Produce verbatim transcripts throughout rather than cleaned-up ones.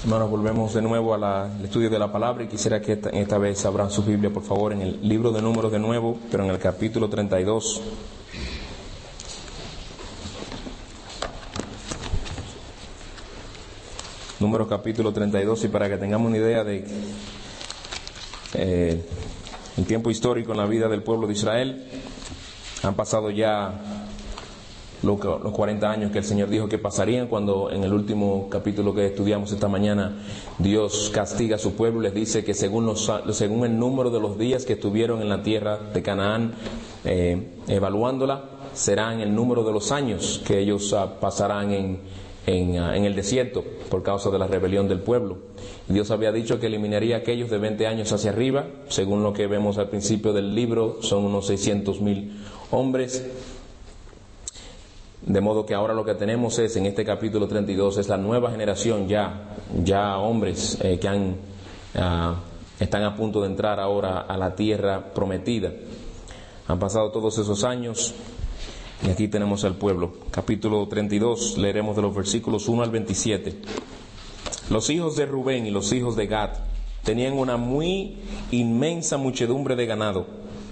Hermanos, volvemos de nuevo al estudio de la palabra y quisiera que esta, esta vez abran su Biblia, por favor, en el libro de Números de nuevo, pero en el capítulo treinta y dos. Números capítulo treinta y dos, y para que tengamos una idea de eh, el tiempo histórico en la vida del pueblo de Israel, han pasado ya los cuarenta años que el Señor dijo que pasarían, cuando en el último capítulo que estudiamos esta mañana Dios castiga a su pueblo y les dice que según, los, según el número de los días que estuvieron en la tierra de Canaán eh, evaluándola, serán el número de los años que ellos uh, pasarán en, en, uh, en el desierto por causa de la rebelión del pueblo. Y Dios había dicho que eliminaría a aquellos de veinte años hacia arriba, según lo que vemos al principio del libro, son unos seiscientos mil hombres. De modo que ahora lo que tenemos es, en este capítulo treinta y dos, es la nueva generación, ya, ya hombres eh, que han, uh, están a punto de entrar ahora a la tierra prometida. Han pasado todos esos años y aquí tenemos al pueblo. Capítulo treinta y dos, leeremos de los versículos uno al veintisiete. Los hijos de Rubén y los hijos de Gad tenían una muy inmensa muchedumbre de ganado,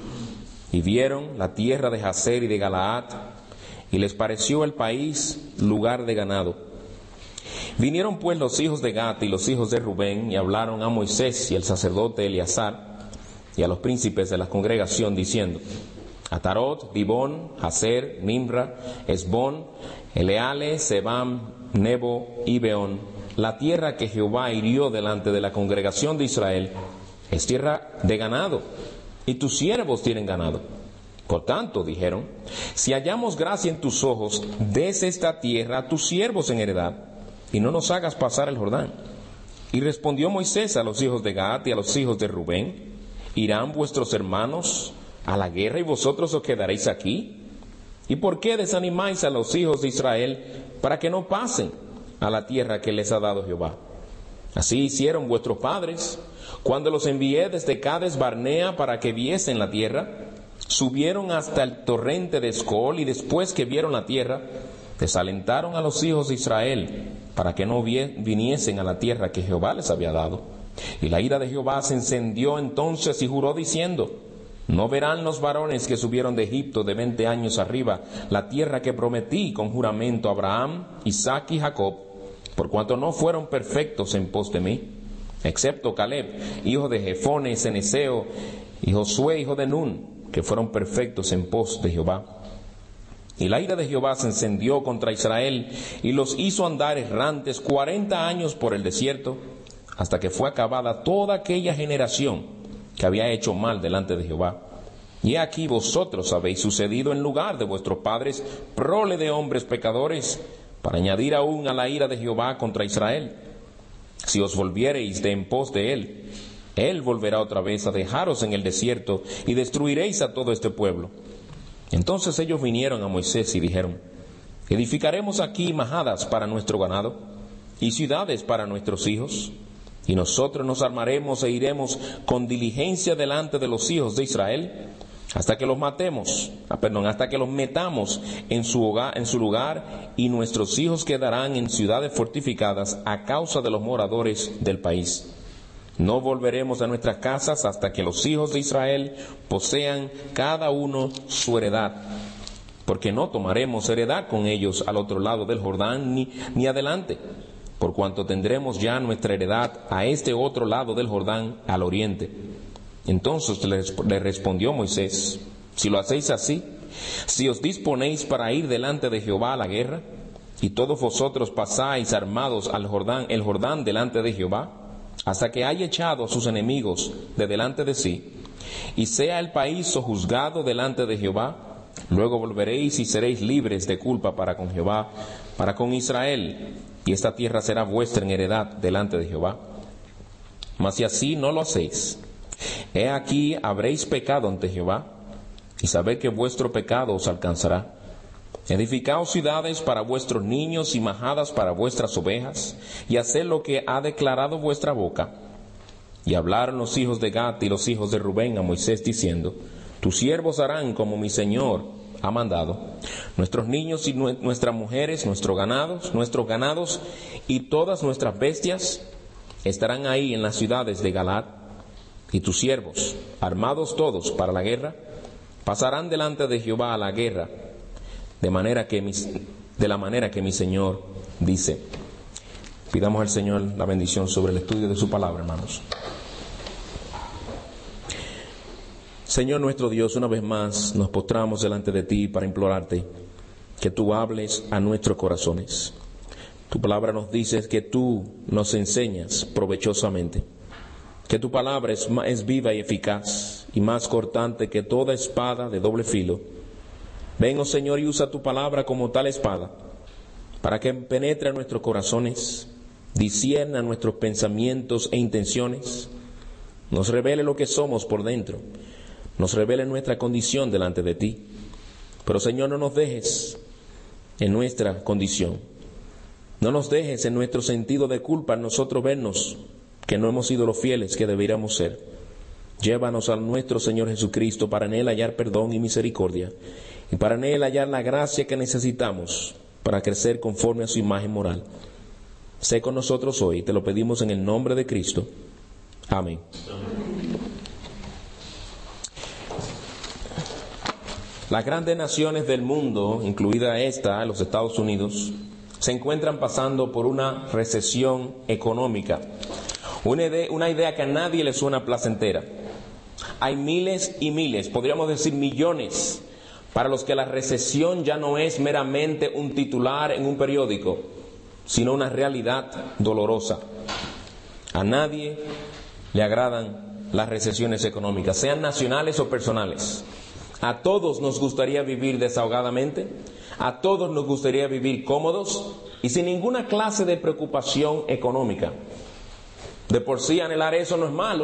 y vieron la tierra de Jazer y de Galaad, y les pareció el país lugar de ganado. Vinieron pues los hijos de Gad y los hijos de Rubén, y hablaron a Moisés y al sacerdote Eleazar y a los príncipes de la congregación, diciendo: Atarot, Dibón, Jazer, Nimra, Esbón, Eleale, Sebam, Nebo y Beón, la tierra que Jehová hirió delante de la congregación de Israel, es tierra de ganado, y tus siervos tienen ganado. Por tanto, dijeron, si hallamos gracia en tus ojos, des esta tierra a tus siervos en heredad, y no nos hagas pasar el Jordán. Y respondió Moisés a los hijos de Gad y a los hijos de Rubén: ¿irán vuestros hermanos a la guerra y vosotros os quedaréis aquí? ¿Y por qué desanimáis a los hijos de Israel para que no pasen a la tierra que les ha dado Jehová? Así hicieron vuestros padres, cuando los envié desde Cades Barnea para que viesen la tierra. Subieron hasta el torrente de Escol, y después que vieron la tierra, desalentaron a los hijos de Israel para que no viniesen a la tierra que Jehová les había dado. Y la ira de Jehová se encendió entonces y juró diciendo: no verán los varones que subieron de Egipto de veinte años arriba la tierra que prometí con juramento a Abraham, Isaac y Jacob, por cuanto no fueron perfectos en pos de mí, excepto Caleb, hijo de Jefone Ceneseo, y Josué, hijo de Nun, que fueron perfectos en pos de Jehová. Y la ira de Jehová se encendió contra Israel, y los hizo andar errantes cuarenta años por el desierto, hasta que fue acabada toda aquella generación que había hecho mal delante de Jehová. Y aquí vosotros habéis sucedido en lugar de vuestros padres, prole de hombres pecadores, para añadir aún a la ira de Jehová contra Israel. Si os volviereis de en pos de él, Él volverá otra vez a dejaros en el desierto, y destruiréis a todo este pueblo. Entonces ellos vinieron a Moisés y dijeron: edificaremos aquí majadas para nuestro ganado, y ciudades para nuestros hijos, y nosotros nos armaremos e iremos con diligencia delante de los hijos de Israel, hasta que los matemos, ah, perdón, hasta que los metamos en su hogar, en su lugar, y nuestros hijos quedarán en ciudades fortificadas a causa de los moradores del país. No volveremos a nuestras casas hasta que los hijos de Israel posean cada uno su heredad, porque no tomaremos heredad con ellos al otro lado del Jordán ni, ni adelante, por cuanto tendremos ya nuestra heredad a este otro lado del Jordán, al oriente. Entonces le respondió Moisés: si lo hacéis así, si os disponéis para ir delante de Jehová a la guerra, y todos vosotros pasáis armados al Jordán, el Jordán delante de Jehová, hasta que haya echado a sus enemigos de delante de sí, y sea el país sojuzgado delante de Jehová, luego volveréis y seréis libres de culpa para con Jehová, para con Israel, y esta tierra será vuestra en heredad delante de Jehová. Mas si así no lo hacéis, he aquí habréis pecado ante Jehová, y sabed que vuestro pecado os alcanzará. Edificaos ciudades para vuestros niños y majadas para vuestras ovejas, y haced lo que ha declarado vuestra boca. Y hablaron los hijos de Gad y los hijos de Rubén a Moisés diciendo: tus siervos harán como mi señor ha mandado. Nuestros niños y nuestras mujeres, nuestros ganados, nuestros ganados y todas nuestras bestias, estarán ahí en las ciudades de Galaad, y tus siervos, armados todos para la guerra, pasarán delante de Jehová a la guerra, de manera que mis, de la manera que mi Señor dice. Pidamos al Señor la bendición sobre el estudio de su palabra, hermanos. Señor nuestro Dios, una vez más nos postramos delante de ti para implorarte que tú hables a nuestros corazones. Tu palabra nos dice que tú nos enseñas provechosamente, que tu palabra es, es viva y eficaz y más cortante que toda espada de doble filo. Ven, oh Señor, y usa tu palabra como tal espada, para que penetre a nuestros corazones, discierna nuestros pensamientos e intenciones, nos revele lo que somos por dentro, nos revele nuestra condición delante de ti. Pero Señor, no nos dejes en nuestra condición, no nos dejes en nuestro sentido de culpa, en nosotros vernos que no hemos sido los fieles que deberíamos ser. Llévanos a nuestro Señor Jesucristo para en Él hallar perdón y misericordia, y para en Él hallar la gracia que necesitamos para crecer conforme a su imagen moral. Sé con nosotros hoy, te lo pedimos en el nombre de Cristo. Amén. Las grandes naciones del mundo, incluida esta, los Estados Unidos, se encuentran pasando por una recesión económica. Una idea, una idea que a nadie le suena placentera. Hay miles y miles, podríamos decir millones, para los que la recesión ya no es meramente un titular en un periódico, sino una realidad dolorosa. A nadie le agradan las recesiones económicas, sean nacionales o personales. A todos nos gustaría vivir desahogadamente, a todos nos gustaría vivir cómodos y sin ninguna clase de preocupación económica. De por sí anhelar eso no es malo,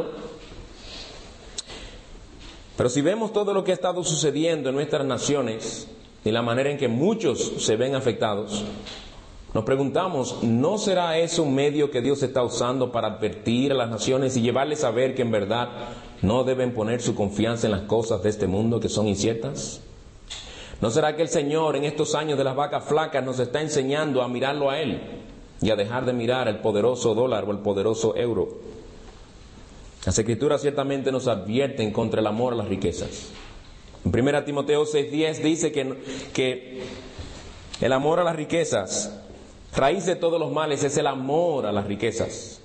pero si vemos todo lo que ha estado sucediendo en nuestras naciones y la manera en que muchos se ven afectados, nos preguntamos, ¿no será eso un medio que Dios está usando para advertir a las naciones y llevarles a ver que en verdad no deben poner su confianza en las cosas de este mundo que son inciertas? ¿No será que el Señor en estos años de las vacas flacas nos está enseñando a mirarlo a Él y a dejar de mirar el poderoso dólar o el poderoso euro? Las Escrituras ciertamente nos advierten contra el amor a las riquezas. En primera Timoteo seis diez dice que, que el amor a las riquezas, raíz de todos los males, es el amor a las riquezas.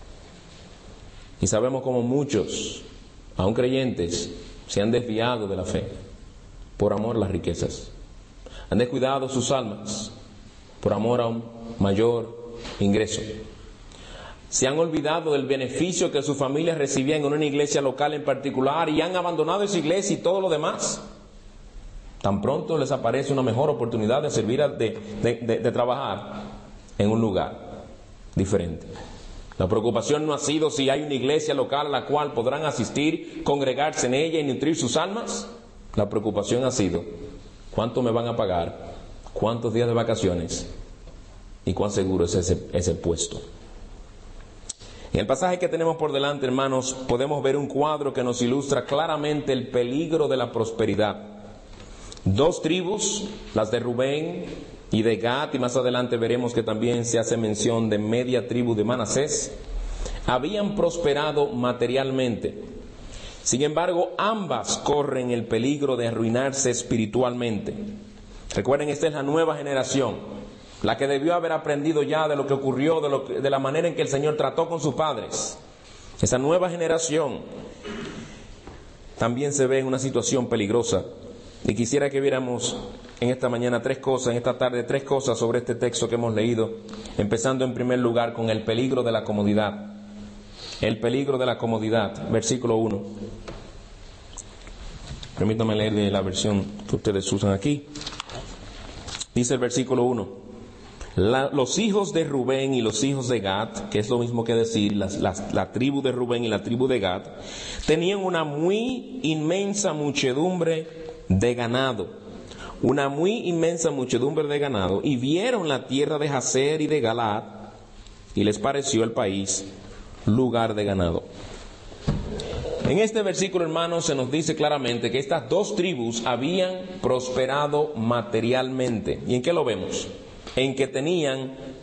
Y sabemos como muchos, aun creyentes, se han desviado de la fe por amor a las riquezas. Han descuidado sus almas por amor a un mayor ingreso. Se han olvidado del beneficio que sus familias recibían en una iglesia local en particular y han abandonado esa iglesia y todo lo demás. Tan pronto les aparece una mejor oportunidad de servir, a, de, de, de, de trabajar en un lugar diferente. La preocupación no ha sido si hay una iglesia local a la cual podrán asistir, congregarse en ella y nutrir sus almas. La preocupación ha sido, ¿cuánto me van a pagar? ¿Cuántos días de vacaciones? ¿Y cuán seguro es ese, ese puesto? En el pasaje que tenemos por delante, hermanos, podemos ver un cuadro que nos ilustra claramente el peligro de la prosperidad. Dos tribus, las de Rubén y de Gad, y más adelante veremos que también se hace mención de media tribu de Manasés, habían prosperado materialmente. Sin embargo, ambas corren el peligro de arruinarse espiritualmente. Recuerden, esta es la nueva generación, la que debió haber aprendido ya de lo que ocurrió, de, lo que, de la manera en que el Señor trató con sus padres. Esa nueva generación también se ve en una situación peligrosa. Y quisiera que viéramos en esta mañana tres cosas, en esta tarde tres cosas sobre este texto que hemos leído, empezando en primer lugar con el peligro de la comodidad. El peligro de la comodidad, versículo uno. Permítanme leer de la versión que ustedes usan aquí. Dice el versículo uno. La, los hijos de Rubén y los hijos de Gad, que es lo mismo que decir las, las, la tribu de Rubén y la tribu de Gad, tenían una muy inmensa muchedumbre de ganado, una muy inmensa muchedumbre de ganado, y vieron la tierra de Jazer y de Galaad, y les pareció el país lugar de ganado. En este versículo, hermanos, se nos dice claramente que estas dos tribus habían prosperado materialmente. ¿Y en qué lo vemos? En que tenían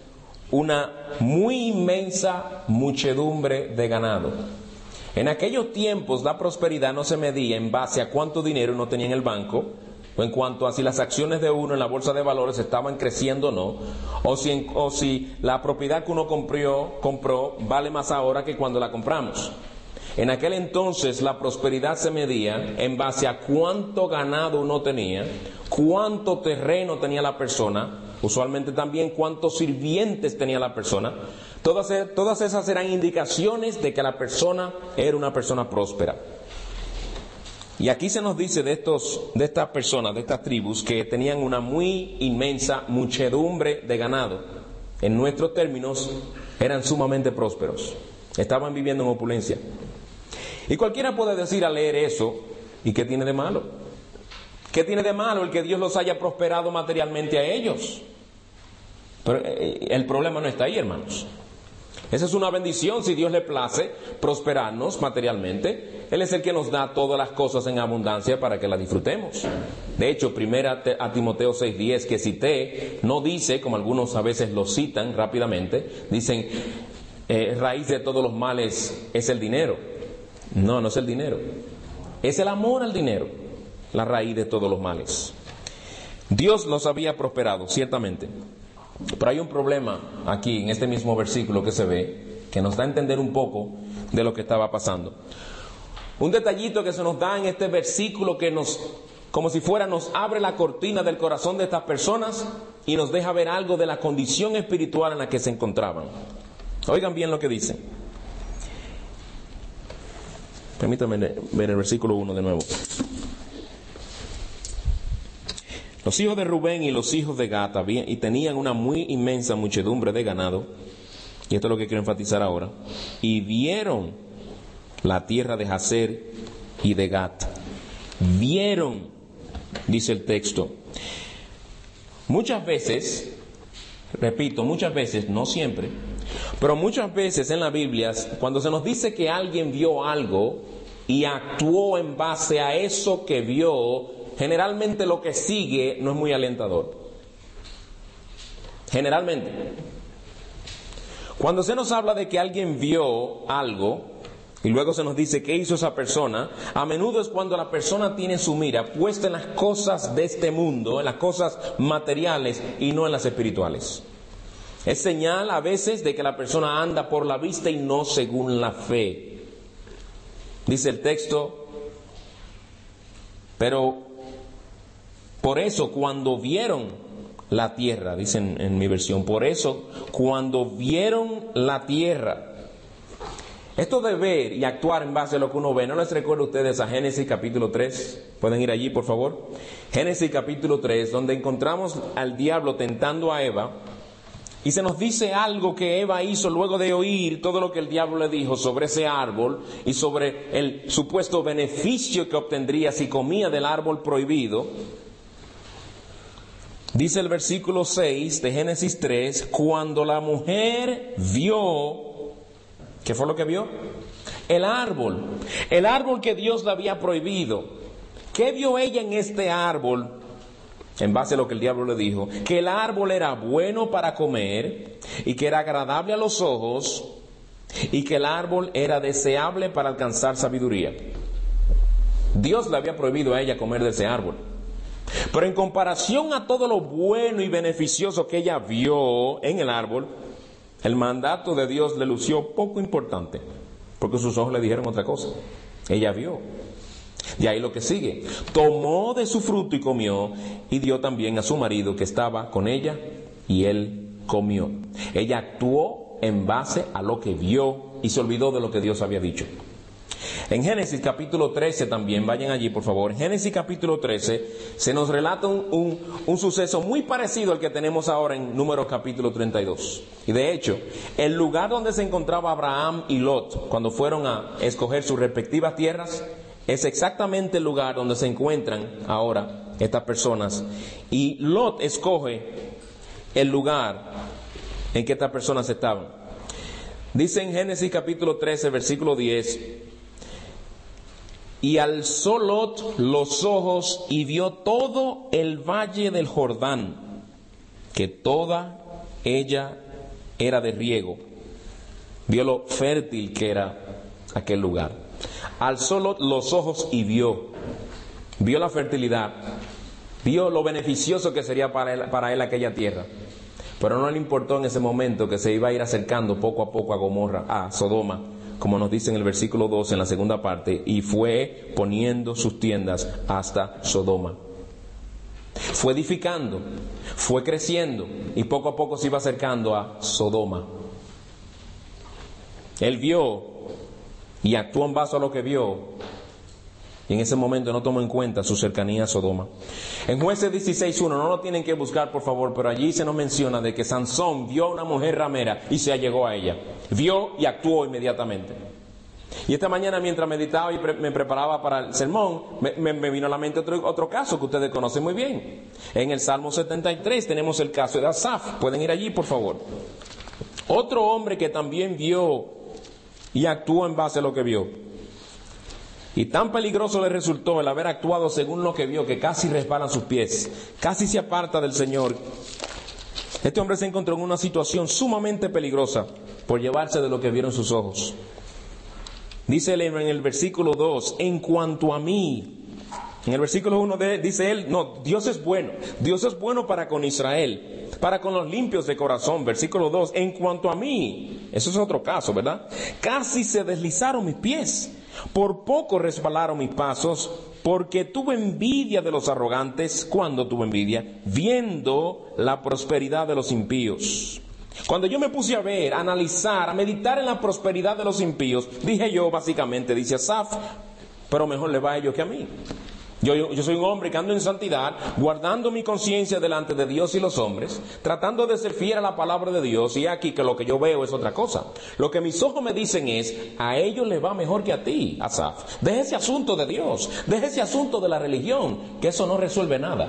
una muy inmensa muchedumbre de ganado. En aquellos tiempos la prosperidad no se medía en base a cuánto dinero uno tenía en el banco, o en cuanto a si las acciones de uno en la bolsa de valores estaban creciendo o no, o si, en, o si la propiedad que uno compró, compró vale más ahora que cuando la compramos. En aquel entonces la prosperidad se medía en base a cuánto ganado uno tenía, cuánto terreno tenía la persona, usualmente también cuántos sirvientes tenía la persona. Todas, todas esas eran indicaciones de que la persona era una persona próspera. Y aquí se nos dice de, estos, de estas personas, de estas tribus, que tenían una muy inmensa muchedumbre de ganado. En nuestros términos, eran sumamente prósperos. Estaban viviendo en opulencia. Y cualquiera puede decir al leer eso, ¿y qué tiene de malo? ¿Qué tiene de malo el que Dios los haya prosperado materialmente a ellos? Pero eh, el problema no está ahí, hermanos. Esa es una bendición si Dios le place prosperarnos materialmente. Él es el que nos da todas las cosas en abundancia para que las disfrutemos. De hecho, primera a Timoteo seis diez que cité, no dice, como algunos a veces lo citan rápidamente, dicen, eh, raíz de todos los males es el dinero. No, no es el dinero. Es el amor al dinero, la raíz de todos los males. Dios los había prosperado, ciertamente. Pero hay un problema aquí, en este mismo versículo que se ve, que nos da a entender un poco de lo que estaba pasando. Un detallito que se nos da en este versículo que nos, como si fuera, nos abre la cortina del corazón de estas personas y nos deja ver algo de la condición espiritual en la que se encontraban. Oigan bien lo que dice. Permítanme ver el versículo uno de nuevo. Los hijos de Rubén y los hijos de Gad habían, y tenían una muy inmensa muchedumbre de ganado, y esto es lo que quiero enfatizar ahora, y vieron la tierra de Jazer y de Gad. Vieron, dice el texto. Muchas veces, repito, muchas veces, no siempre, pero muchas veces en la Biblia, cuando se nos dice que alguien vio algo y actuó en base a eso que vio, generalmente lo que sigue no es muy alentador. Generalmente. Cuando se nos habla de que alguien vio algo y luego se nos dice qué hizo esa persona, a menudo es cuando la persona tiene su mira puesta en las cosas de este mundo, en las cosas materiales y no en las espirituales. Es señal a veces de que la persona anda por la vista y no según la fe. Dice el texto, pero por eso cuando vieron la tierra, dicen en mi versión, por eso cuando vieron la tierra. Esto de ver y actuar en base a lo que uno ve, ¿no les recuerdo a ustedes a Génesis capítulo tres? Pueden ir allí, por favor. Génesis capítulo tres, donde encontramos al diablo tentando a Eva. Y se nos dice algo que Eva hizo luego de oír todo lo que el diablo le dijo sobre ese árbol y sobre el supuesto beneficio que obtendría si comía del árbol prohibido. Dice el versículo seis de Génesis tres, cuando la mujer vio, ¿qué fue lo que vio? El árbol, el árbol que Dios le había prohibido. ¿Qué vio ella en este árbol? En base a lo que el diablo le dijo, que el árbol era bueno para comer y que era agradable a los ojos y que el árbol era deseable para alcanzar sabiduría. Dios le había prohibido a ella comer de ese árbol. Pero en comparación a todo lo bueno y beneficioso que ella vio en el árbol, el mandato de Dios le lució poco importante, porque sus ojos le dijeron otra cosa. Ella vio. Y ahí lo que sigue, tomó de su fruto y comió, y dio también a su marido que estaba con ella, y él comió. Ella actuó en base a lo que vio y se olvidó de lo que Dios había dicho. En Génesis capítulo trece también, vayan allí por favor, en Génesis capítulo trece se nos relata un, un, un suceso muy parecido al que tenemos ahora en Números capítulo treinta y dos. Y de hecho, el lugar donde se encontraba Abraham y Lot cuando fueron a escoger sus respectivas tierras, es exactamente el lugar donde se encuentran ahora estas personas. Y Lot escoge el lugar en que estas personas estaban. Dice en Génesis capítulo trece, versículo diez, y alzó Lot los ojos y vio todo el valle del Jordán, que toda ella era de riego. Vio lo fértil que era aquel lugar. Alzó los ojos y vio. Vio la fertilidad. Vio lo beneficioso que sería para él, para él aquella tierra. Pero no le importó en ese momento que se iba a ir acercando poco a poco a Gomorra, a Sodoma, como nos dice en el versículo dos, en la segunda parte, y fue poniendo sus tiendas hasta Sodoma. Fue edificando, fue creciendo, y poco a poco se iba acercando a Sodoma. Él vio y actuó en base a lo que vio, y en ese momento no tomó en cuenta su cercanía a Sodoma. En Jueces dieciséis uno, no lo tienen que buscar por favor, pero allí se nos menciona de que Sansón vio a una mujer ramera y se allegó a ella. Vio y actuó inmediatamente. Y esta mañana, mientras meditaba y pre- me preparaba para el sermón, me, me, me vino a la mente otro, otro caso que ustedes conocen muy bien. En el Salmo setenta y tres tenemos el caso de Asaf. Pueden ir allí por favor. Otro hombre que también vio y actuó en base a lo que vio. Y tan peligroso le resultó el haber actuado según lo que vio, que casi resbalan sus pies, casi se aparta del Señor. Este hombre se encontró en una situación sumamente peligrosa por llevarse de lo que vieron sus ojos. Dice él en el versículo dos, en cuanto a mí. En el versículo uno de, dice él, no, Dios es bueno. Dios es bueno para con Israel, para con los limpios de corazón. Versículo dos, en cuanto a mí. Eso es otro caso, ¿verdad? Casi se deslizaron mis pies. Por poco resbalaron mis pasos, porque tuve envidia de los arrogantes. ¿Cuándo tuve envidia? Viendo la prosperidad de los impíos. Cuando yo me puse a ver, a analizar, a meditar en la prosperidad de los impíos, dije yo, básicamente, dice Asaf, pero mejor le va a ellos que a mí. Yo, yo, yo soy un hombre que ando en santidad, guardando mi conciencia delante de Dios y los hombres, tratando de ser fiel a la palabra de Dios, y aquí que lo que yo veo es otra cosa. Lo que mis ojos me dicen es, a ellos les va mejor que a ti, Asaf. Deja ese asunto de Dios, deja ese asunto de la religión, que eso no resuelve nada.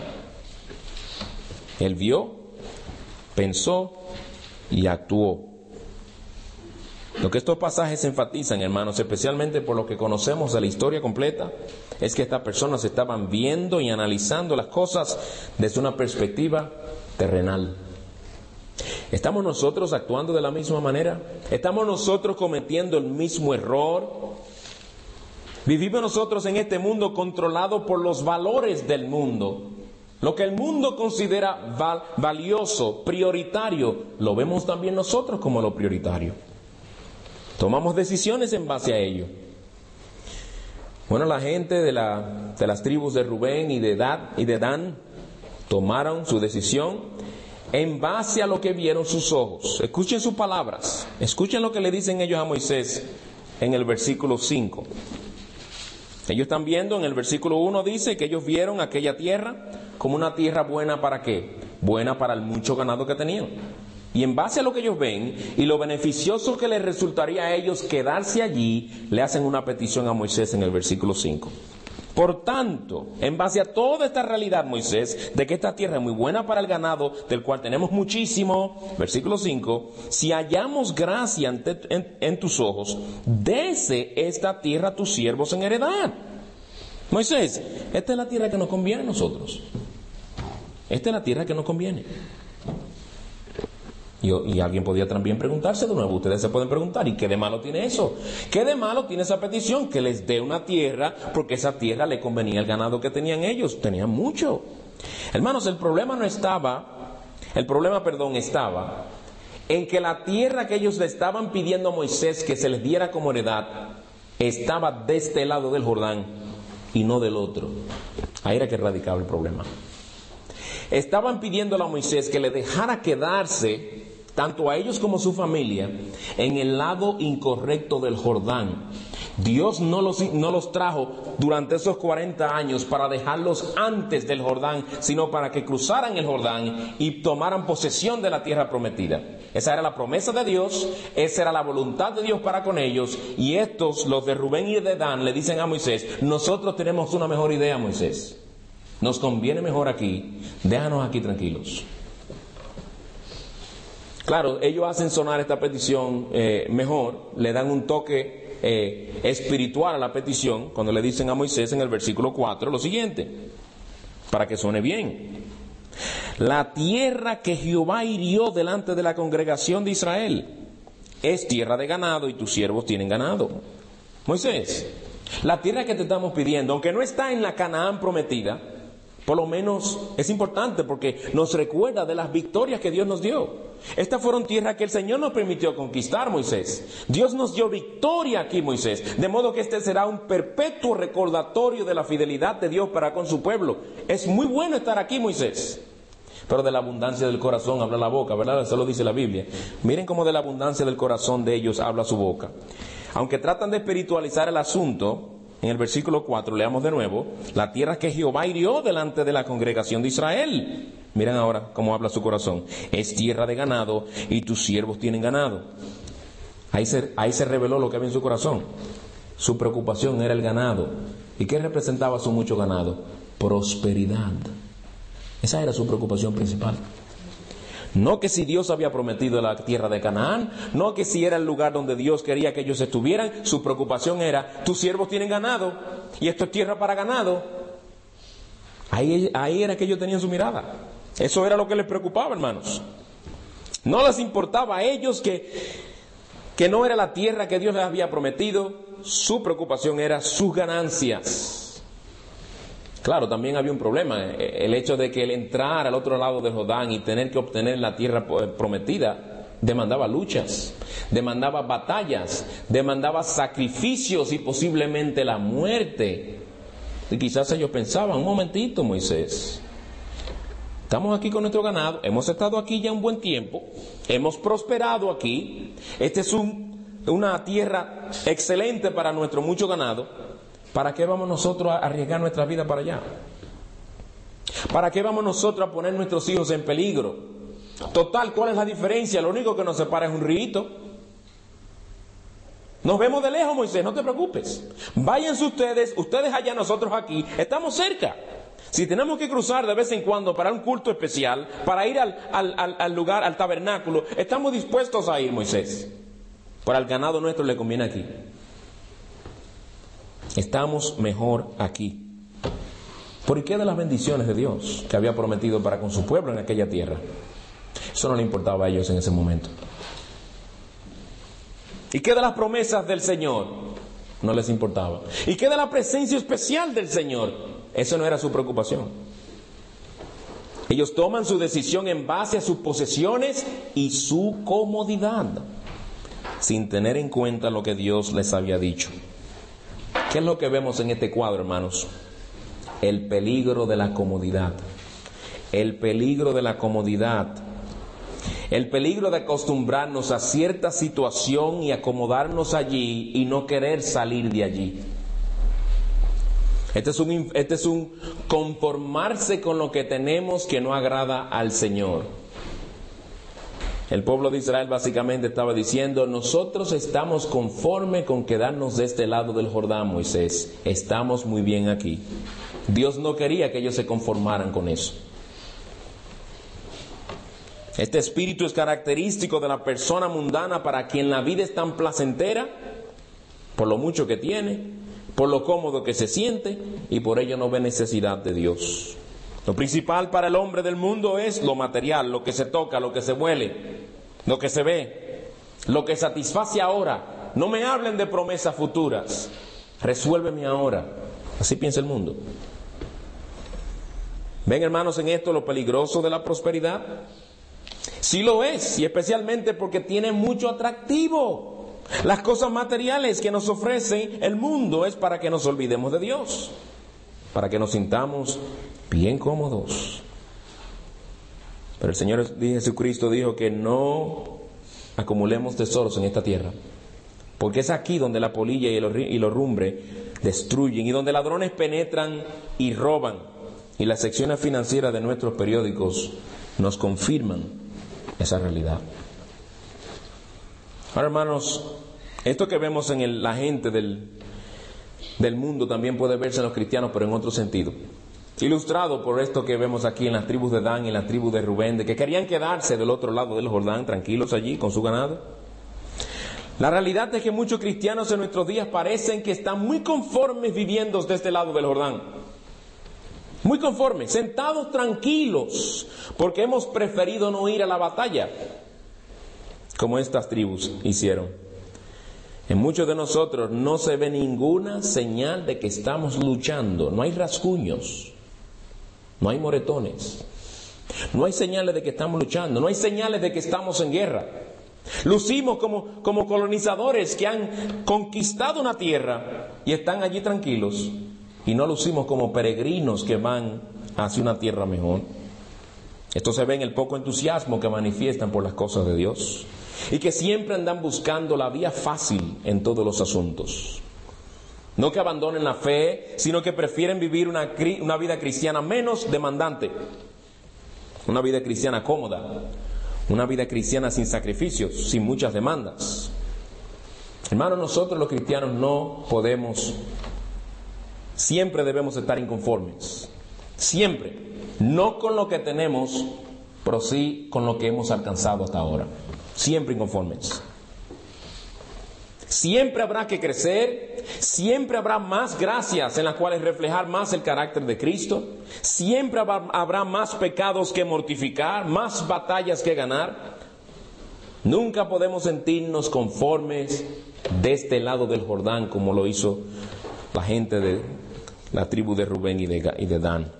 Él vio, pensó y actuó. Lo que estos pasajes enfatizan, hermanos, especialmente por lo que conocemos de la historia completa, es que estas personas estaban viendo y analizando las cosas desde una perspectiva terrenal. ¿Estamos nosotros actuando de la misma manera? ¿Estamos nosotros cometiendo el mismo error? ¿Vivimos nosotros en este mundo controlado por los valores del mundo? Lo que el mundo considera val- valioso, prioritario, lo vemos también nosotros como lo prioritario. Tomamos decisiones en base a ello. Bueno, la gente de, la, de las tribus de Rubén y de, Dad, y de Dan tomaron su decisión en base a lo que vieron sus ojos. Escuchen sus palabras. Escuchen lo que le dicen ellos a Moisés en el versículo cinco. Ellos están viendo, en el versículo uno dice que ellos vieron aquella tierra como una tierra buena ¿para qué? Buena para el mucho ganado que tenían. Y en base a lo que ellos ven y lo beneficioso que les resultaría a ellos quedarse allí, le hacen una petición a Moisés en el versículo cinco. Por tanto, en base a toda esta realidad, Moisés, de que esta tierra es muy buena para el ganado, del cual tenemos muchísimo, versículo cinco, si hallamos gracia ante, en, en tus ojos, dese esta tierra a tus siervos en heredad. Moisés, esta es la tierra que nos conviene a nosotros. Esta es la tierra que nos conviene. Y, y alguien podría también preguntarse de nuevo, ustedes se pueden preguntar, ¿y qué de malo tiene eso? ¿Qué de malo tiene esa petición? Que les dé una tierra, porque esa tierra le convenía al ganado que tenían ellos, tenían mucho. Hermanos, el problema no estaba, el problema, perdón, estaba en que la tierra que ellos le estaban pidiendo a Moisés que se les diera como heredad, estaba de este lado del Jordán y no del otro. Ahí era que radicaba el problema. Estaban pidiéndole a Moisés que le dejara quedarse, tanto a ellos como a su familia, en el lado incorrecto del Jordán. Dios no los, no los trajo durante esos cuarenta años para dejarlos antes del Jordán, sino para que cruzaran el Jordán y tomaran posesión de la tierra prometida. Esa era la promesa de Dios, esa era la voluntad de Dios para con ellos, y estos, los de Rubén y de Dan, le dicen a Moisés, nosotros tenemos una mejor idea, Moisés. Nos conviene mejor aquí, déjanos aquí tranquilos. Claro, ellos hacen sonar esta petición eh, mejor, le dan un toque eh, espiritual a la petición, cuando le dicen a Moisés en el versículo cuatro lo siguiente, para que suene bien. La tierra que Jehová hirió delante de la congregación de Israel es tierra de ganado y tus siervos tienen ganado. Moisés, la tierra que te estamos pidiendo, aunque no está en la Canaán prometida, por lo menos es importante porque nos recuerda de las victorias que Dios nos dio. Estas fueron tierras que el Señor nos permitió conquistar, Moisés. Dios nos dio victoria aquí, Moisés. De modo que este será un perpetuo recordatorio de la fidelidad de Dios para con su pueblo. Es muy bueno estar aquí, Moisés. Pero de la abundancia del corazón habla la boca, ¿verdad? Eso lo dice la Biblia. Miren cómo de la abundancia del corazón de ellos habla su boca. Aunque tratan de espiritualizar el asunto, en el versículo cuatro, leamos de nuevo, la tierra que Jehová hirió delante de la congregación de Israel. Miren ahora cómo habla su corazón. Es tierra de ganado y tus siervos tienen ganado. Ahí se, ahí se reveló lo que había en su corazón. Su preocupación era el ganado. ¿Y qué representaba su mucho ganado? Prosperidad. Esa era su preocupación principal. No que si Dios había prometido la tierra de Canaán, no que si era el lugar donde Dios quería que ellos estuvieran, su preocupación era, tus siervos tienen ganado, y esto es tierra para ganado. Ahí, ahí era que ellos tenían su mirada. Eso era lo que les preocupaba, hermanos. No les importaba a ellos que, que no era la tierra que Dios les había prometido, su preocupación era sus ganancias. Claro, también había un problema, el hecho de que el entrar al otro lado de Jordán y tener que obtener la tierra prometida demandaba luchas, demandaba batallas, demandaba sacrificios y posiblemente la muerte. Y quizás ellos pensaban, un momentito, Moisés, estamos aquí con nuestro ganado, hemos estado aquí ya un buen tiempo, hemos prosperado aquí, esta es un, una tierra excelente para nuestro mucho ganado. ¿Para qué vamos nosotros a arriesgar nuestra vida para allá? ¿Para qué vamos nosotros a poner nuestros hijos en peligro? Total, ¿cuál es la diferencia? Lo único que nos separa es un río. Nos vemos de lejos, Moisés, no te preocupes. Váyanse ustedes, ustedes allá, nosotros aquí. Estamos cerca. Si tenemos que cruzar de vez en cuando para un culto especial, para ir al, al, al, al lugar, al tabernáculo, estamos dispuestos a ir, Moisés. Para el ganado nuestro le conviene aquí. Estamos mejor aquí. ¿Por qué de las bendiciones de Dios que había prometido para con su pueblo en aquella tierra? Eso no le importaba a ellos en ese momento. ¿Y qué de las promesas del Señor? No les importaba. ¿Y qué de la presencia especial del Señor? Eso no era su preocupación. Ellos toman su decisión en base a sus posesiones y su comodidad, sin tener en cuenta lo que Dios les había dicho. ¿Qué es lo que vemos en este cuadro, hermanos? El peligro de la comodidad. El peligro de la comodidad. El peligro de acostumbrarnos a cierta situación y acomodarnos allí y no querer salir de allí. Este es un, este es un conformarse con lo que tenemos que no agrada al Señor. El pueblo de Israel básicamente estaba diciendo, nosotros estamos conforme con quedarnos de este lado del Jordán, Moisés. Estamos muy bien aquí. Dios no quería que ellos se conformaran con eso. Este espíritu es característico de la persona mundana para quien la vida es tan placentera, por lo mucho que tiene, por lo cómodo que se siente, y por ello no ve necesidad de Dios. Lo principal para el hombre del mundo es lo material, lo que se toca, lo que se huele, lo que se ve, lo que satisface ahora. No me hablen de promesas futuras, resuélveme ahora. Así piensa el mundo. ¿Ven, hermanos, en esto lo peligroso de la prosperidad? Sí lo es, y especialmente porque tiene mucho atractivo. Las cosas materiales que nos ofrece el mundo es para que nos olvidemos de Dios, para que nos sintamos bien cómodos. Pero el Señor Jesucristo dijo que no acumulemos tesoros en esta tierra, porque es aquí donde la polilla y los rumbre destruyen, y donde ladrones penetran y roban. Y las secciones financieras de nuestros periódicos nos confirman esa realidad. Ahora, hermanos, esto que vemos en el, la gente del, del mundo también puede verse en los cristianos, pero en otro sentido. Ilustrado por esto que vemos aquí en las tribus de Dan y en las tribus de Rubén, de que querían quedarse del otro lado del Jordán, tranquilos allí con su ganado. La realidad es que muchos cristianos en nuestros días parecen que están muy conformes viviendo de este lado del Jordán. muy conformes, sentados tranquilos, porque hemos preferido no ir a la batalla, como estas tribus hicieron. En muchos de nosotros no se ve ninguna señal de que estamos luchando. No hay rasguños, no hay moretones, no hay señales de que estamos luchando, no hay señales de que estamos en guerra. Lucimos como, como colonizadores que han conquistado una tierra y están allí tranquilos, y no lucimos como peregrinos que van hacia una tierra mejor. Esto se ve en el poco entusiasmo que manifiestan por las cosas de Dios, y que siempre andan buscando la vía fácil en todos los asuntos. No que abandonen la fe, sino que prefieren vivir una, una vida cristiana menos demandante, una vida cristiana cómoda, una vida cristiana sin sacrificios, sin muchas demandas. Hermanos, nosotros los cristianos no podemos, siempre debemos estar inconformes, siempre, no con lo que tenemos, pero sí con lo que hemos alcanzado hasta ahora. Siempre inconformes. Siempre habrá que crecer, siempre habrá más gracias en las cuales reflejar más el carácter de Cristo, siempre habrá más pecados que mortificar, más batallas que ganar. Nunca podemos sentirnos conformes de este lado del Jordán como lo hizo la gente de la tribu de Rubén y de, y de Dan.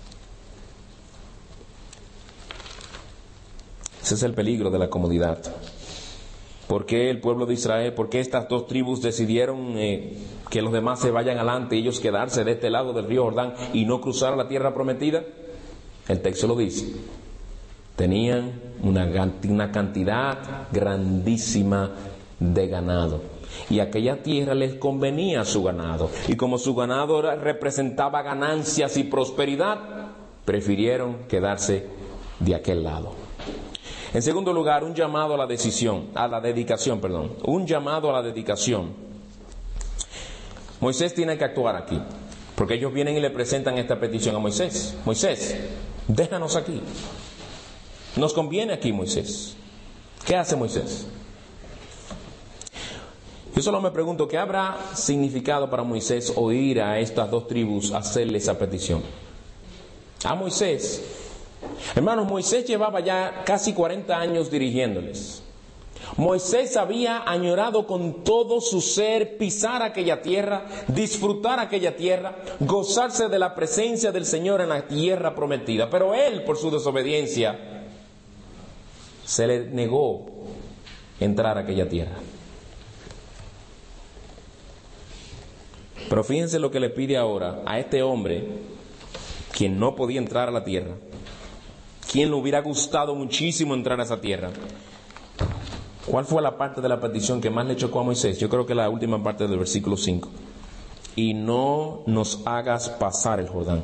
Ese es el peligro de la comodidad. ¿Por qué el pueblo de Israel, por qué estas dos tribus decidieron eh, que los demás se vayan adelante y ellos quedarse de este lado del río Jordán y no cruzar la tierra prometida? El texto lo dice. Tenían una, una cantidad grandísima de ganado, y aquella tierra les convenía a su ganado, y como su ganado representaba ganancias y prosperidad, prefirieron quedarse de aquel lado. En segundo lugar, un llamado a la decisión, a la dedicación, perdón, un llamado a la dedicación. Moisés tiene que actuar aquí, porque ellos vienen y le presentan esta petición a Moisés. Moisés, déjanos aquí. Nos conviene aquí, Moisés. ¿Qué hace Moisés? Yo solo me pregunto, ¿qué habrá significado para Moisés oír a estas dos tribus hacerle esa petición? A Moisés. Hermanos, Moisés llevaba ya casi cuarenta años dirigiéndoles. Moisés había añorado con todo su ser pisar aquella tierra, disfrutar aquella tierra, gozarse de la presencia del Señor en la tierra prometida. Pero él, por su desobediencia, se le negó entrar a aquella tierra. Pero fíjense lo que le pide ahora a este hombre, quien no podía entrar a la tierra, quien le hubiera gustado muchísimo entrar a esa tierra. ¿Cuál fue la parte de la petición que más le chocó a Moisés? Yo creo que la última parte del versículo cinco. Y no nos hagas pasar el Jordán.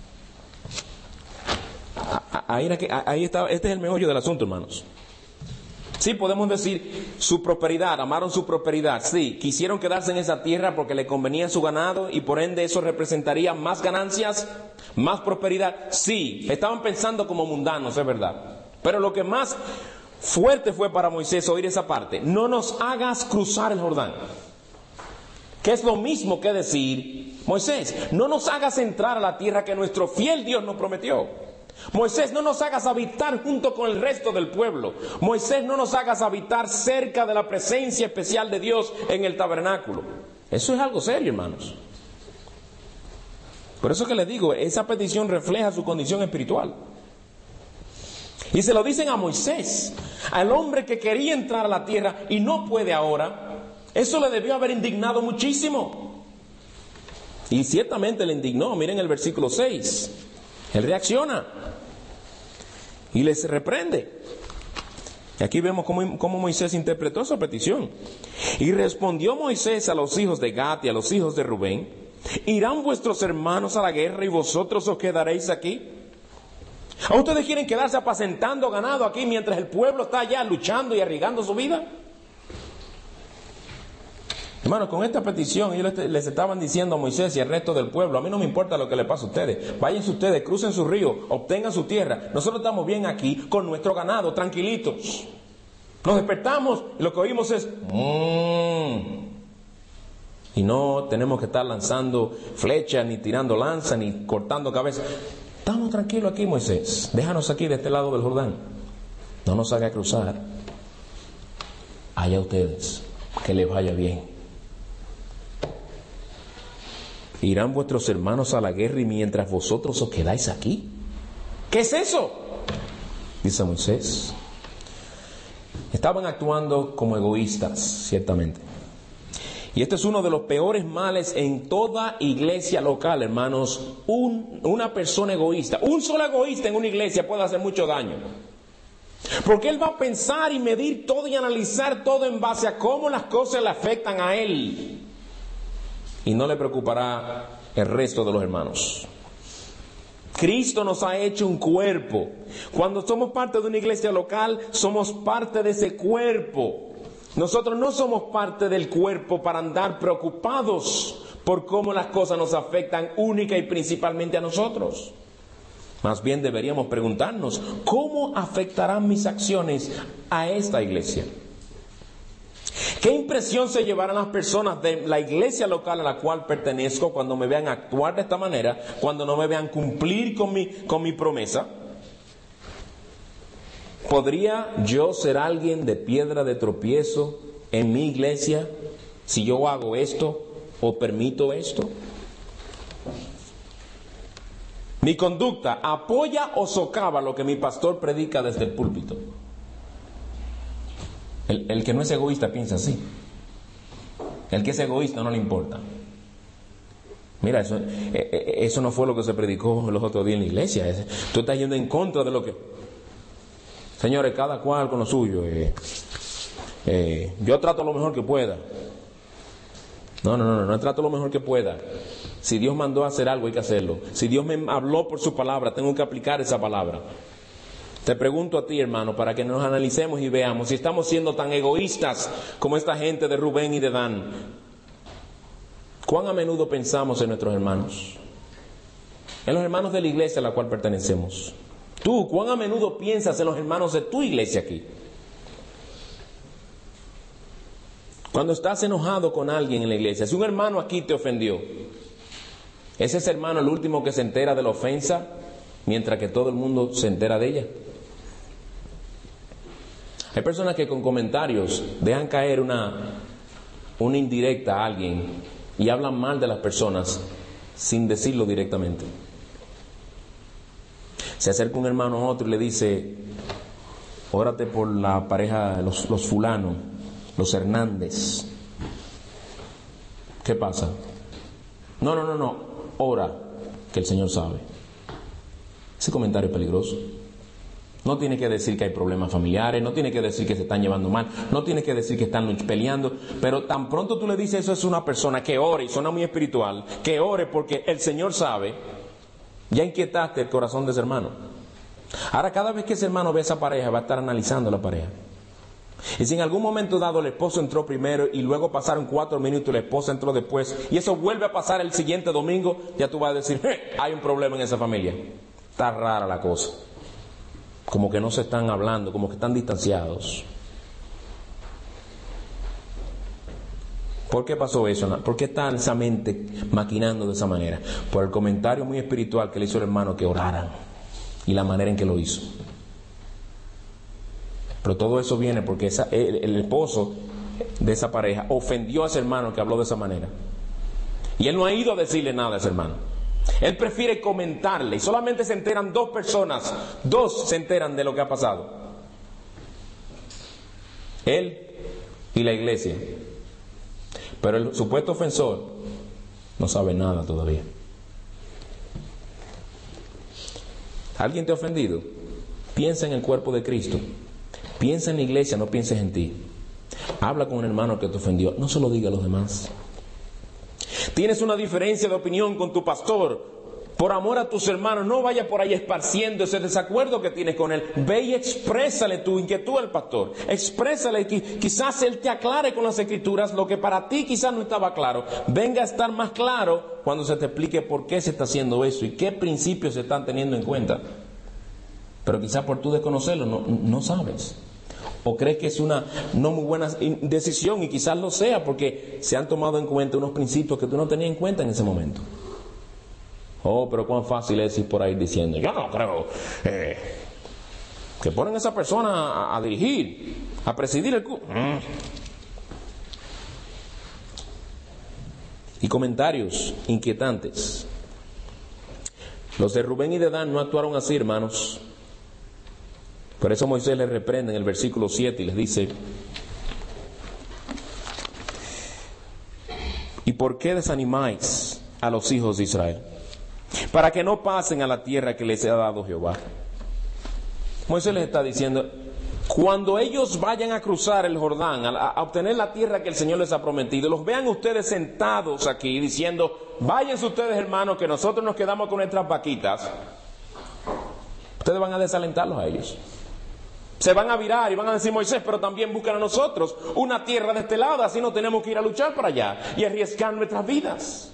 Ahí, ahí está, este es el meollo del asunto, hermanos. Sí, podemos decir su prosperidad, amaron su prosperidad. Sí, quisieron quedarse en esa tierra porque le convenía su ganado y por ende eso representaría más ganancias, más prosperidad. Sí, estaban pensando como mundanos, es verdad. Pero lo que más fuerte fue para Moisés oír esa parte: no nos hagas cruzar el Jordán. Que es lo mismo que decir: Moisés, no nos hagas entrar a la tierra que nuestro fiel Dios nos prometió. Moisés, no nos hagas habitar junto con el resto del pueblo. Moisés, no nos hagas habitar cerca de la presencia especial de Dios en el tabernáculo. Eso es algo serio, hermanos. Por eso que les digo, esa petición refleja su condición espiritual. Y se lo dicen a Moisés, al hombre que quería entrar a la tierra y no puede ahora. Eso le debió haber indignado muchísimo. Y ciertamente le indignó. Miren el versículo seis. Él reacciona y les reprende. Y aquí vemos cómo, cómo Moisés interpretó esa petición. Y respondió Moisés a los hijos de Gad y a los hijos de Rubén: ¿irán vuestros hermanos a la guerra y vosotros os quedaréis aquí? ¿A ustedes quieren quedarse apacentando ganado aquí mientras el pueblo está allá luchando y arriesgando su vida? Hermanos, con esta petición ellos les estaban diciendo a Moisés y al resto del pueblo: a mí no me importa lo que le pase a ustedes, váyanse ustedes, crucen su río, obtengan su tierra, nosotros estamos bien aquí con nuestro ganado, tranquilitos. Nos despertamos y lo que oímos es mmm. Y no tenemos que estar lanzando flechas, ni tirando lanzas, ni cortando cabezas. Estamos tranquilos aquí, Moisés. Déjanos aquí de este lado del Jordán. No nos haga cruzar. Allá ustedes, que les vaya bien. ¿Irán vuestros hermanos a la guerra y mientras vosotros os quedáis aquí? ¿Qué es eso?, dice Moisés. Estaban actuando como egoístas, ciertamente. Y este es uno de los peores males en toda iglesia local, hermanos. Un, una persona egoísta, un solo egoísta en una iglesia puede hacer mucho daño. Porque él va a pensar y medir todo y analizar todo en base a cómo las cosas le afectan a él. Y no le preocupará el resto de los hermanos. Cristo nos ha hecho un cuerpo. Cuando somos parte de una iglesia local, somos parte de ese cuerpo. Nosotros no somos parte del cuerpo para andar preocupados por cómo las cosas nos afectan única y principalmente a nosotros. Más bien deberíamos preguntarnos, ¿cómo afectarán mis acciones a esta iglesia? ¿Qué impresión se llevarán las personas de la iglesia local a la cual pertenezco cuando me vean actuar de esta manera, cuando no me vean cumplir con mi, con mi promesa? ¿Podría yo ser alguien de piedra de tropiezo en mi iglesia si yo hago esto o permito esto? ¿Mi conducta apoya o socava lo que mi pastor predica desde el púlpito? El, el que no es egoísta piensa así. El que es egoísta no le importa. Mira, eso, eso no fue lo que se predicó los otros días en la iglesia. Tú estás yendo en contra de lo que... Señores, cada cual con lo suyo. Eh, eh, yo trato lo mejor que pueda. No, no, no, no trato lo mejor que pueda. Si Dios mandó a hacer algo, hay que hacerlo. Si Dios me habló por su palabra, tengo que aplicar esa palabra. Te pregunto a ti, hermano, para que nos analicemos y veamos si estamos siendo tan egoístas como esta gente de Rubén y de Dan. ¿Cuán a menudo pensamos en nuestros hermanos? En los hermanos de la iglesia a la cual pertenecemos. Tú, ¿cuán a menudo piensas en los hermanos de tu iglesia aquí? Cuando estás enojado con alguien en la iglesia, si un hermano aquí te ofendió, ¿es ese hermano el último que se entera de la ofensa, mientras que todo el mundo se entera de ella? Hay personas que con comentarios dejan caer una, una indirecta a alguien y hablan mal de las personas sin decirlo directamente. Se acerca un hermano a otro y le dice: órate por la pareja, los, los fulanos, los Hernández. ¿Qué pasa? No, no, no, no, ora, que el Señor sabe. Ese comentario es peligroso. No tiene que decir que hay problemas familiares, no tiene que decir que se están llevando mal, no tiene que decir que están peleando, pero tan pronto tú le dices eso es una persona que ore, y suena muy espiritual, que ore porque el Señor sabe, ya inquietaste el corazón de ese hermano. Ahora, cada vez que ese hermano ve a esa pareja, va a estar analizando la pareja. Y si en algún momento dado el esposo entró primero y luego pasaron cuatro minutos y la esposa entró después, y eso vuelve a pasar el siguiente domingo, ya tú vas a decir, eh, hay un problema en esa familia. Está rara la cosa. Como que no se están hablando, como que están distanciados. ¿Por qué pasó eso? ¿Por qué está esa mente maquinando de esa manera? Por el comentario muy espiritual que le hizo el hermano que oraran y la manera en que lo hizo. Pero todo eso viene porque esa, el, el esposo de esa pareja ofendió a ese hermano que habló de esa manera. Y él no ha ido a decirle nada a ese hermano. Él prefiere comentarle y solamente se enteran dos personas, dos se enteran de lo que ha pasado. Él y la iglesia. Pero el supuesto ofensor no sabe nada todavía. ¿Alguien te ha ofendido? Piensa en el cuerpo de Cristo. Piensa en la iglesia, no pienses en ti. Habla con un hermano que te ofendió, no se lo diga a los demás. Tienes una diferencia de opinión con tu pastor. Por amor a tus hermanos, no vaya por ahí esparciendo ese desacuerdo que tienes con él. Ve y exprésale tu inquietud al pastor. Exprésale, que quizás él te aclare con las escrituras lo que para ti quizás no estaba claro. Venga a estar más claro cuando se te explique por qué se está haciendo eso y qué principios se están teniendo en cuenta. Pero quizás por tú desconocerlo no, no sabes. ¿O crees que es una no muy buena decisión? Y quizás lo sea porque se han tomado en cuenta unos principios que tú no tenías en cuenta en ese momento. Oh, pero cuán fácil es ir por ahí diciendo, yo no creo eh, que ponen a esa persona a, a dirigir, a presidir el culto. Mm. Y comentarios inquietantes. Los de Rubén y de Dan no actuaron así, hermanos. Por eso Moisés les reprende en el versículo siete y les dice: ¿y por qué desanimáis a los hijos de Israel? Para que no pasen a la tierra que les ha dado Jehová. Moisés les está diciendo, cuando ellos vayan a cruzar el Jordán, a, a obtener la tierra que el Señor les ha prometido, los vean ustedes sentados aquí diciendo, váyanse ustedes, hermanos, que nosotros nos quedamos con nuestras vaquitas, ustedes van a desalentarlos a ellos. Se van a virar y van a decir, Moisés, pero también buscan a nosotros una tierra de este lado, así no tenemos que ir a luchar para allá y arriesgar nuestras vidas.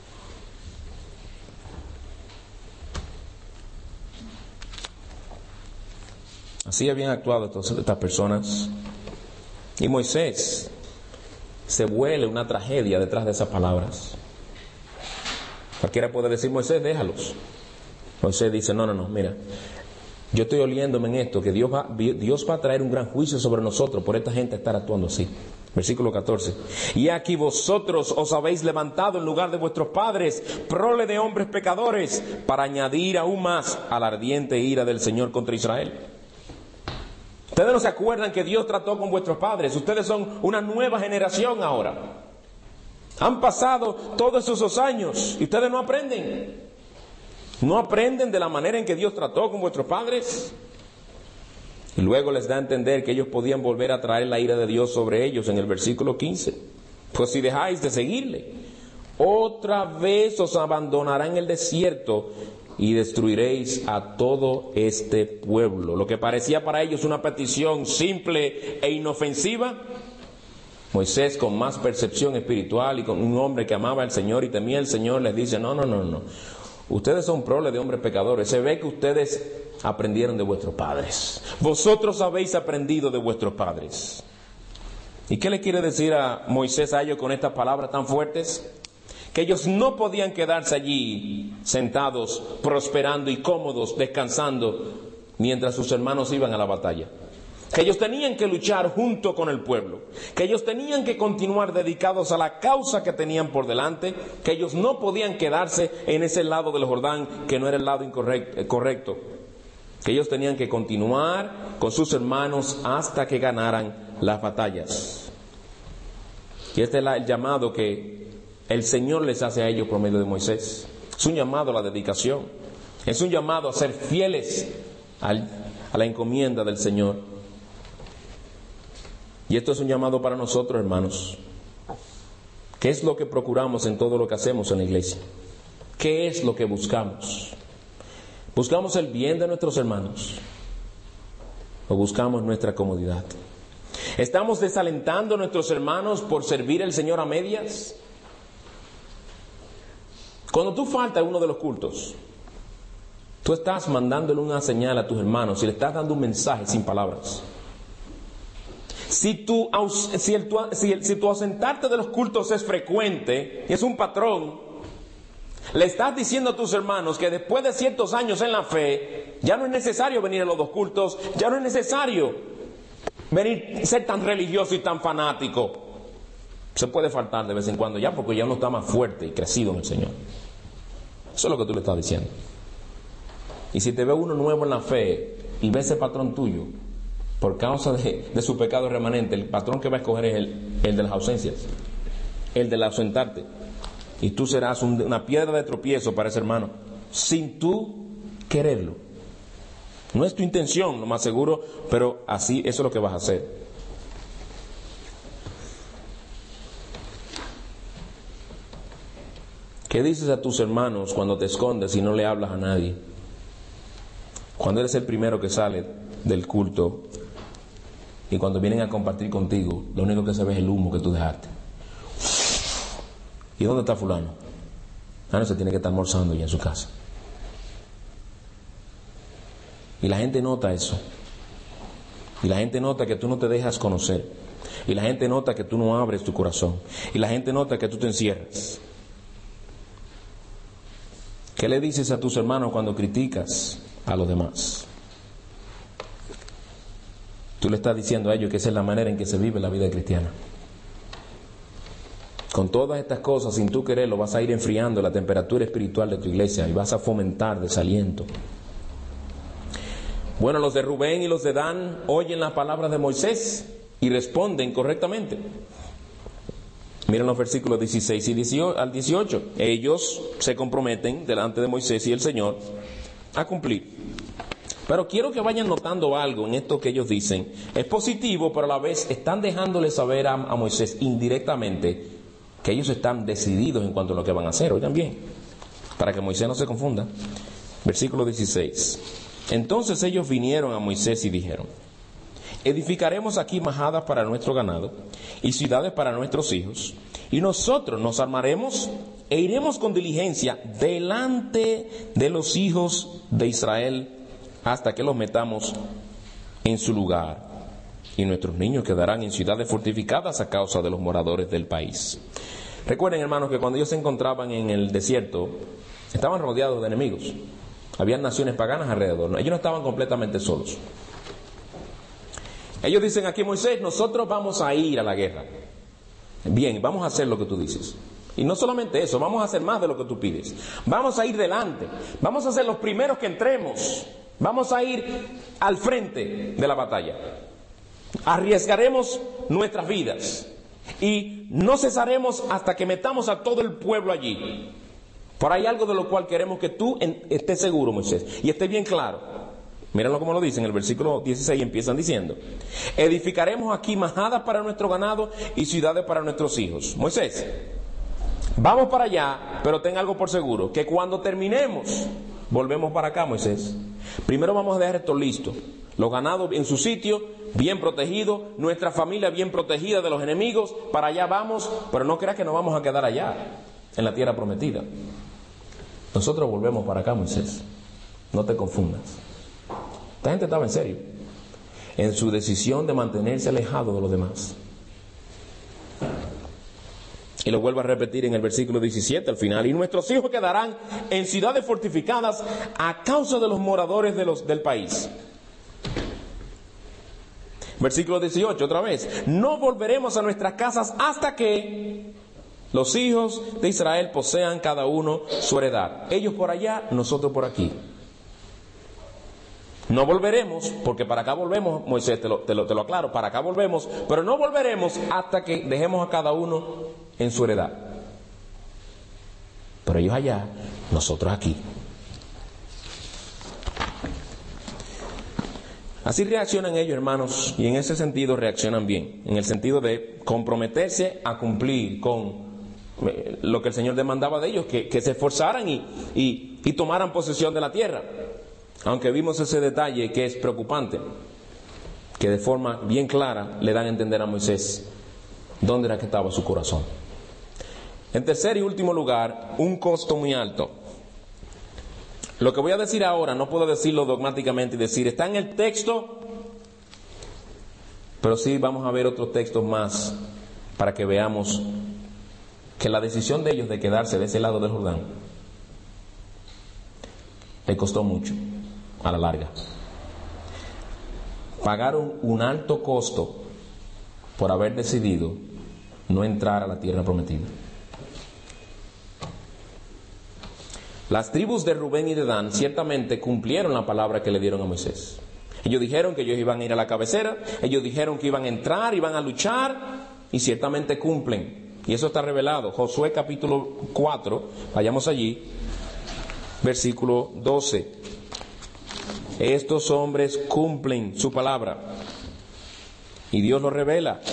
Así habían actuado entonces estas personas. Y Moisés se vuelve una tragedia detrás de esas palabras. Cualquiera puede decir, Moisés, déjalos. Moisés dice, no, no, no, mira, yo estoy oliéndome en esto, que Dios va, Dios va a traer un gran juicio sobre nosotros por esta gente estar actuando así. Versículo catorce. Y aquí vosotros os habéis levantado en lugar de vuestros padres, prole de hombres pecadores, para añadir aún más a la ardiente ira del Señor contra Israel. Ustedes no se acuerdan que Dios trató con vuestros padres. Ustedes son una nueva generación ahora. Han pasado todos esos años y ustedes no aprenden. ¿No aprenden de la manera en que Dios trató con vuestros padres? Y luego les da a entender que ellos podían volver a traer la ira de Dios sobre ellos en el versículo quince. Pues si dejáis de seguirle, otra vez os abandonará en el desierto y destruiréis a todo este pueblo. Lo que parecía para ellos una petición simple e inofensiva, Moisés, con más percepción espiritual y con un hombre que amaba al Señor y temía al Señor, les dice, no, no, no, no. Ustedes son prole de hombres pecadores. Se ve que ustedes aprendieron de vuestros padres. Vosotros habéis aprendido de vuestros padres. ¿Y qué le quiere decir a Moisés a ellos con estas palabras tan fuertes? Que ellos no podían quedarse allí sentados, prosperando y cómodos, descansando, mientras sus hermanos iban a la batalla. Que ellos tenían que luchar junto con el pueblo, que ellos tenían que continuar dedicados a la causa que tenían por delante, que ellos no podían quedarse en ese lado del Jordán que no era el lado incorrecto, correcto, que ellos tenían que continuar con sus hermanos hasta que ganaran las batallas. Y este es el llamado que el Señor les hace a ellos por medio de Moisés. Es un llamado a la dedicación, es un llamado a ser fieles al, a la encomienda del Señor. Y esto es un llamado para nosotros, hermanos. ¿Qué es lo que procuramos en todo lo que hacemos en la iglesia? ¿Qué es lo que buscamos? ¿Buscamos el bien de nuestros hermanos? ¿O buscamos nuestra comodidad? ¿Estamos desalentando a nuestros hermanos por servir al Señor a medias? Cuando tú faltas a uno de los cultos, tú estás mandándole una señal a tus hermanos y le estás dando un mensaje sin palabras. Si tu, si, el, si, el, si tu ausentarte de los cultos es frecuente y es un patrón, le estás diciendo a tus hermanos que después de ciertos años en la fe, ya no es necesario venir a los dos cultos, ya no es necesario venir, ser tan religioso y tan fanático. Se puede faltar de vez en cuando ya porque ya uno está más fuerte y crecido en el Señor. Eso es lo que tú le estás diciendo. Y si te ve uno nuevo en la fe y ve ese patrón tuyo, por causa de, de su pecado remanente, el patrón que va a escoger es el, el de las ausencias, el de ausentarte. Y tú serás un, una piedra de tropiezo para ese hermano, sin tú quererlo. No es tu intención, lo más seguro, pero así, eso es lo que vas a hacer. ¿Qué dices a tus hermanos cuando te escondes y no le hablas a nadie? Cuando eres el primero que sale del culto y cuando vienen a compartir contigo, lo único que se ve es el humo que tú dejaste. ¿Y dónde está fulano? Ah, no, se tiene que estar almorzando ya en su casa. Y la gente nota eso. Y la gente nota que tú no te dejas conocer. Y la gente nota que tú no abres tu corazón. Y la gente nota que tú te encierras. ¿Qué le dices a tus hermanos cuando criticas a los demás? Tú le estás diciendo a ellos que esa es la manera en que se vive la vida cristiana. Con todas estas cosas, sin tú quererlo, vas a ir enfriando la temperatura espiritual de tu iglesia y vas a fomentar desaliento. Bueno, los de Rubén y los de Dan oyen las palabras de Moisés y responden correctamente. Miren los versículos dieciséis y al dieciocho. Ellos se comprometen delante de Moisés y el Señor a cumplir. Pero quiero que vayan notando algo en esto que ellos dicen. Es positivo, pero a la vez están dejándole saber a, a Moisés indirectamente que ellos están decididos en cuanto a lo que van a hacer. Oigan bien, para que Moisés no se confunda. Versículo dieciséis. Entonces ellos vinieron a Moisés y dijeron: edificaremos aquí majadas para nuestro ganado y ciudades para nuestros hijos, y nosotros nos armaremos e iremos con diligencia delante de los hijos de Israel hasta que los metamos en su lugar, y nuestros niños quedarán en ciudades fortificadas a causa de los moradores del país. Recuerden, hermanos, que cuando ellos se encontraban en el desierto, estaban rodeados de enemigos. Habían naciones paganas alrededor. Ellos no estaban completamente solos. Ellos dicen aquí: Moisés, nosotros vamos a ir a la guerra. Bien, vamos a hacer lo que tú dices. Y no solamente eso, vamos a hacer más de lo que tú pides. Vamos a ir delante. Vamos a ser los primeros que entremos. Vamos a ir al frente de la batalla. Arriesgaremos nuestras vidas. Y no cesaremos hasta que metamos a todo el pueblo allí. Por ahí algo de lo cual queremos que tú estés seguro, Moisés, y esté bien claro. Mírenlo como lo dicen en el versículo dieciséis, empiezan diciendo: edificaremos aquí majadas para nuestro ganado y ciudades para nuestros hijos. Moisés, vamos para allá, pero ten algo por seguro, que cuando terminemos, volvemos para acá, Moisés. Primero vamos a dejar esto listo, los ganados en su sitio, bien protegidos, nuestra familia bien protegida de los enemigos. Para allá vamos, pero no creas que nos vamos a quedar allá, en la tierra prometida. Nosotros volvemos para acá, Moisés. No te confundas. Esta gente estaba en serio en su decisión de mantenerse alejado de los demás. Y lo vuelvo a repetir en el versículo diecisiete al final: y nuestros hijos quedarán en ciudades fortificadas a causa de los moradores de los, del país. Versículo dieciocho otra vez: no volveremos a nuestras casas hasta que los hijos de Israel posean cada uno su heredad. Ellos por allá, nosotros por aquí. No volveremos, porque para acá volvemos, Moisés, te lo, te lo, te lo aclaro, para acá volvemos, pero no volveremos hasta que dejemos a cada uno en su heredad. Pero ellos allá, nosotros aquí. Así reaccionan ellos, hermanos, y en ese sentido reaccionan bien, en el sentido de comprometerse a cumplir con lo que el Señor demandaba de ellos, que, que se esforzaran y, y, y tomaran posesión de la tierra. Aunque vimos ese detalle que es preocupante, que de forma bien clara le dan a entender a Moisés dónde era que estaba su corazón. En tercer y último lugar, un costo muy alto. Lo que voy a decir ahora no puedo decirlo dogmáticamente y decir está en el texto, pero sí vamos a ver otros textos más para que veamos que la decisión de ellos de quedarse de ese lado del Jordán le costó mucho a la larga. Pagaron un alto costo por haber decidido no entrar a la tierra prometida. Las tribus de Rubén y de Dan ciertamente cumplieron la palabra que le dieron a Moisés. Ellos dijeron que ellos iban a ir a la cabecera, ellos dijeron que iban a entrar, iban a luchar, y ciertamente cumplen. Y eso está revelado. Josué capítulo cuatro, vayamos allí, versículo doce. Estos hombres cumplen su palabra y Dios lo revela.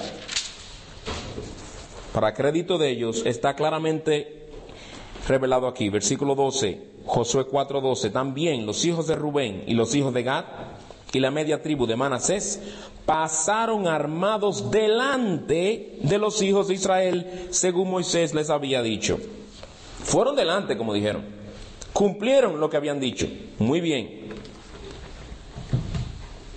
Para crédito de ellos está claramente revelado aquí, versículo doce, Josué cuatro doce. También los hijos de Rubén y los hijos de Gad y la media tribu de Manasés pasaron armados delante de los hijos de Israel, según Moisés les había dicho. Fueron delante, como dijeron. Cumplieron lo que habían dicho. Muy bien.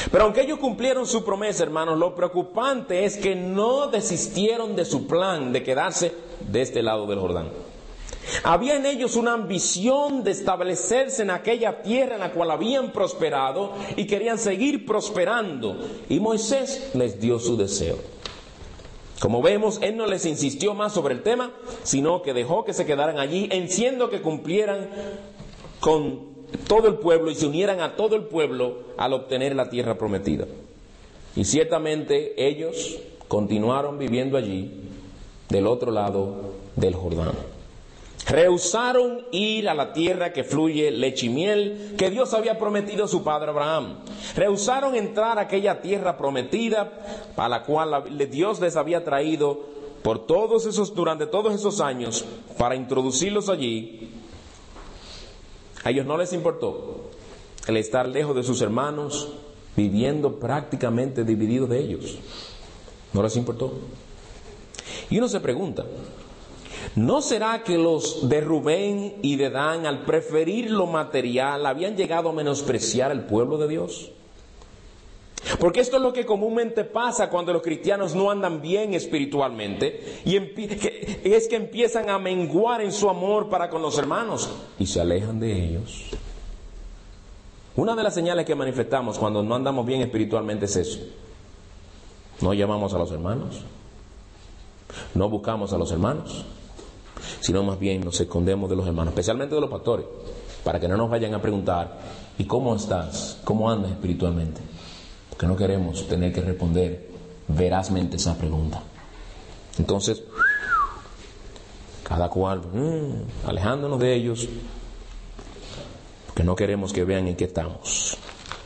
Pero aunque ellos cumplieron su promesa, hermanos, lo preocupante es que no desistieron de su plan de quedarse de este lado del Jordán. Había en ellos una ambición de establecerse en aquella tierra en la cual habían prosperado y querían seguir prosperando. Y Moisés les dio su deseo. Como vemos, él no les insistió más sobre el tema, sino que dejó que se quedaran allí, en siendo que cumplieran con todo el pueblo y se unieran a todo el pueblo al obtener la tierra prometida. Y ciertamente ellos continuaron viviendo allí, del otro lado del Jordán. Rehusaron ir a la tierra que fluye leche y miel, que Dios había prometido a su padre Abraham. Rehusaron entrar a aquella tierra prometida, para la cual Dios les había traído por todos esos, durante todos esos años, para introducirlos allí. A ellos no les importó el estar lejos de sus hermanos, viviendo prácticamente divididos de ellos. No les importó. Y uno se pregunta, ¿no será que los de Rubén y de Dan, al preferir lo material, habían llegado a menospreciar al pueblo de Dios? Porque esto es lo que comúnmente pasa cuando los cristianos no andan bien espiritualmente, y es que empiezan a menguar en su amor para con los hermanos y se alejan de ellos. Una de las señales que manifestamos cuando no andamos bien espiritualmente es eso: no llamamos a los hermanos, no buscamos a los hermanos, sino más bien nos escondemos de los hermanos, especialmente de los pastores, para que no nos vayan a preguntar: ¿y cómo estás? ¿Cómo andas espiritualmente? Porque no queremos tener que responder verazmente esa pregunta. Entonces, cada cual mmm, alejándonos de ellos, porque no queremos que vean en qué estamos.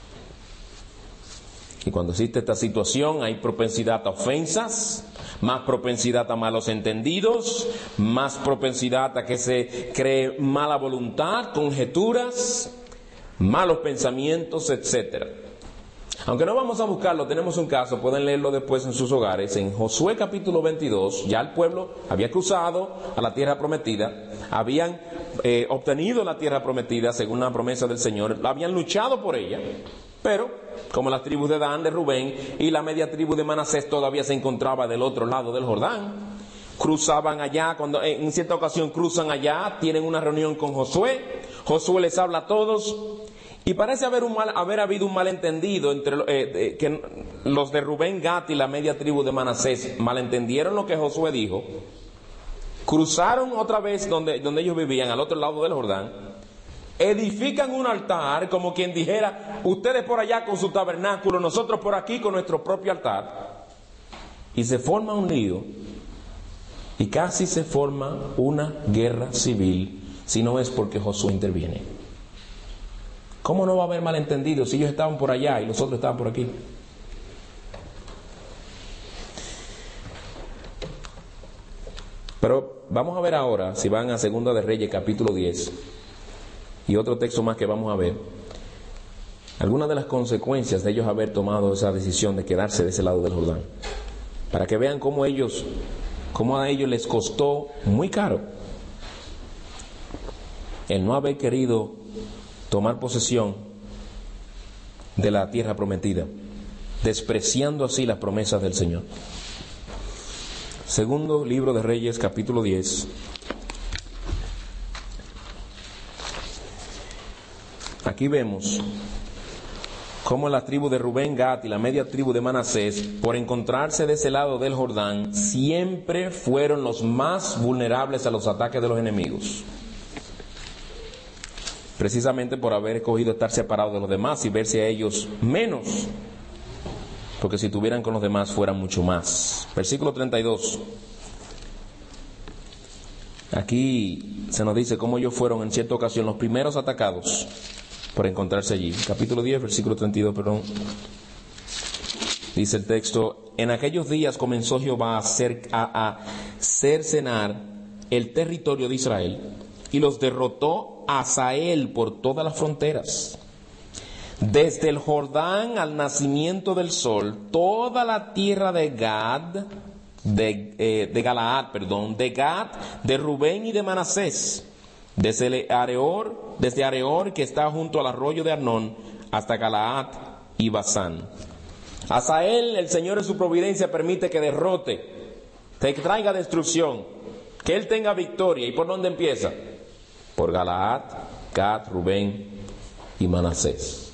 Y cuando existe esta situación, hay propensidad a ofensas, más propensidad a malos entendidos, más propensidad a que se cree mala voluntad, conjeturas, malos pensamientos, etcétera. Aunque no vamos a buscarlo, tenemos un caso, pueden leerlo después en sus hogares. En Josué capítulo veintidós, ya el pueblo había cruzado a la tierra prometida, habían eh, obtenido la tierra prometida según la promesa del Señor, habían luchado por ella, pero como las tribus de Dan, de Rubén y la media tribu de Manasés todavía se encontraba del otro lado del Jordán, cruzaban allá, cuando en cierta ocasión cruzan allá, tienen una reunión con Josué, Josué les habla a todos. Y parece haber, un mal, haber habido un malentendido entre eh, eh, que los de Rubén, Gad y la media tribu de Manasés malentendieron lo que Josué dijo, cruzaron otra vez donde, donde ellos vivían, al otro lado del Jordán, edifican un altar como quien dijera: ustedes por allá con su tabernáculo, nosotros por aquí con nuestro propio altar, y se forma un lío y casi se forma una guerra civil, si no es porque Josué interviene. ¿Cómo no va a haber malentendidos si ellos estaban por allá y los otros estaban por aquí? Pero vamos a ver ahora, si van a Segunda de Reyes capítulo diez y otro texto más que vamos a ver, algunas de las consecuencias de ellos haber tomado esa decisión de quedarse de ese lado del Jordán, para que vean cómo ellos, cómo a ellos les costó muy caro el no haber querido tomar posesión de la tierra prometida, despreciando así las promesas del Señor. Segundo libro de Reyes, capítulo diez. Aquí vemos cómo la tribu de Rubén, Gad y la media tribu de Manasés, por encontrarse de ese lado del Jordán, siempre fueron los más vulnerables a los ataques de los enemigos. Precisamente por haber escogido estar separados de los demás y verse a ellos menos, porque si estuvieran con los demás fueran mucho más. Versículo treinta y dos. Aquí se nos dice cómo ellos fueron en cierta ocasión los primeros atacados por encontrarse allí. Capítulo diez, versículo treinta y dos, perdón. Dice el texto: en aquellos días comenzó Jehová a hacer, a, a cercenar el territorio de Israel y los derrotó a Hazael por todas las fronteras, desde el Jordán al nacimiento del sol, toda la tierra de Gad, de, eh, de Galaad, perdón, de Gad, de Rubén y de Manasés, desde Areor, desde Areor que está junto al arroyo de Arnón, hasta Galaad y Basán. Hazael, el Señor en su providencia permite que derrote, que traiga destrucción, que él tenga victoria. ¿Y por dónde empieza? Por Galaad, Gad, Rubén y Manasés.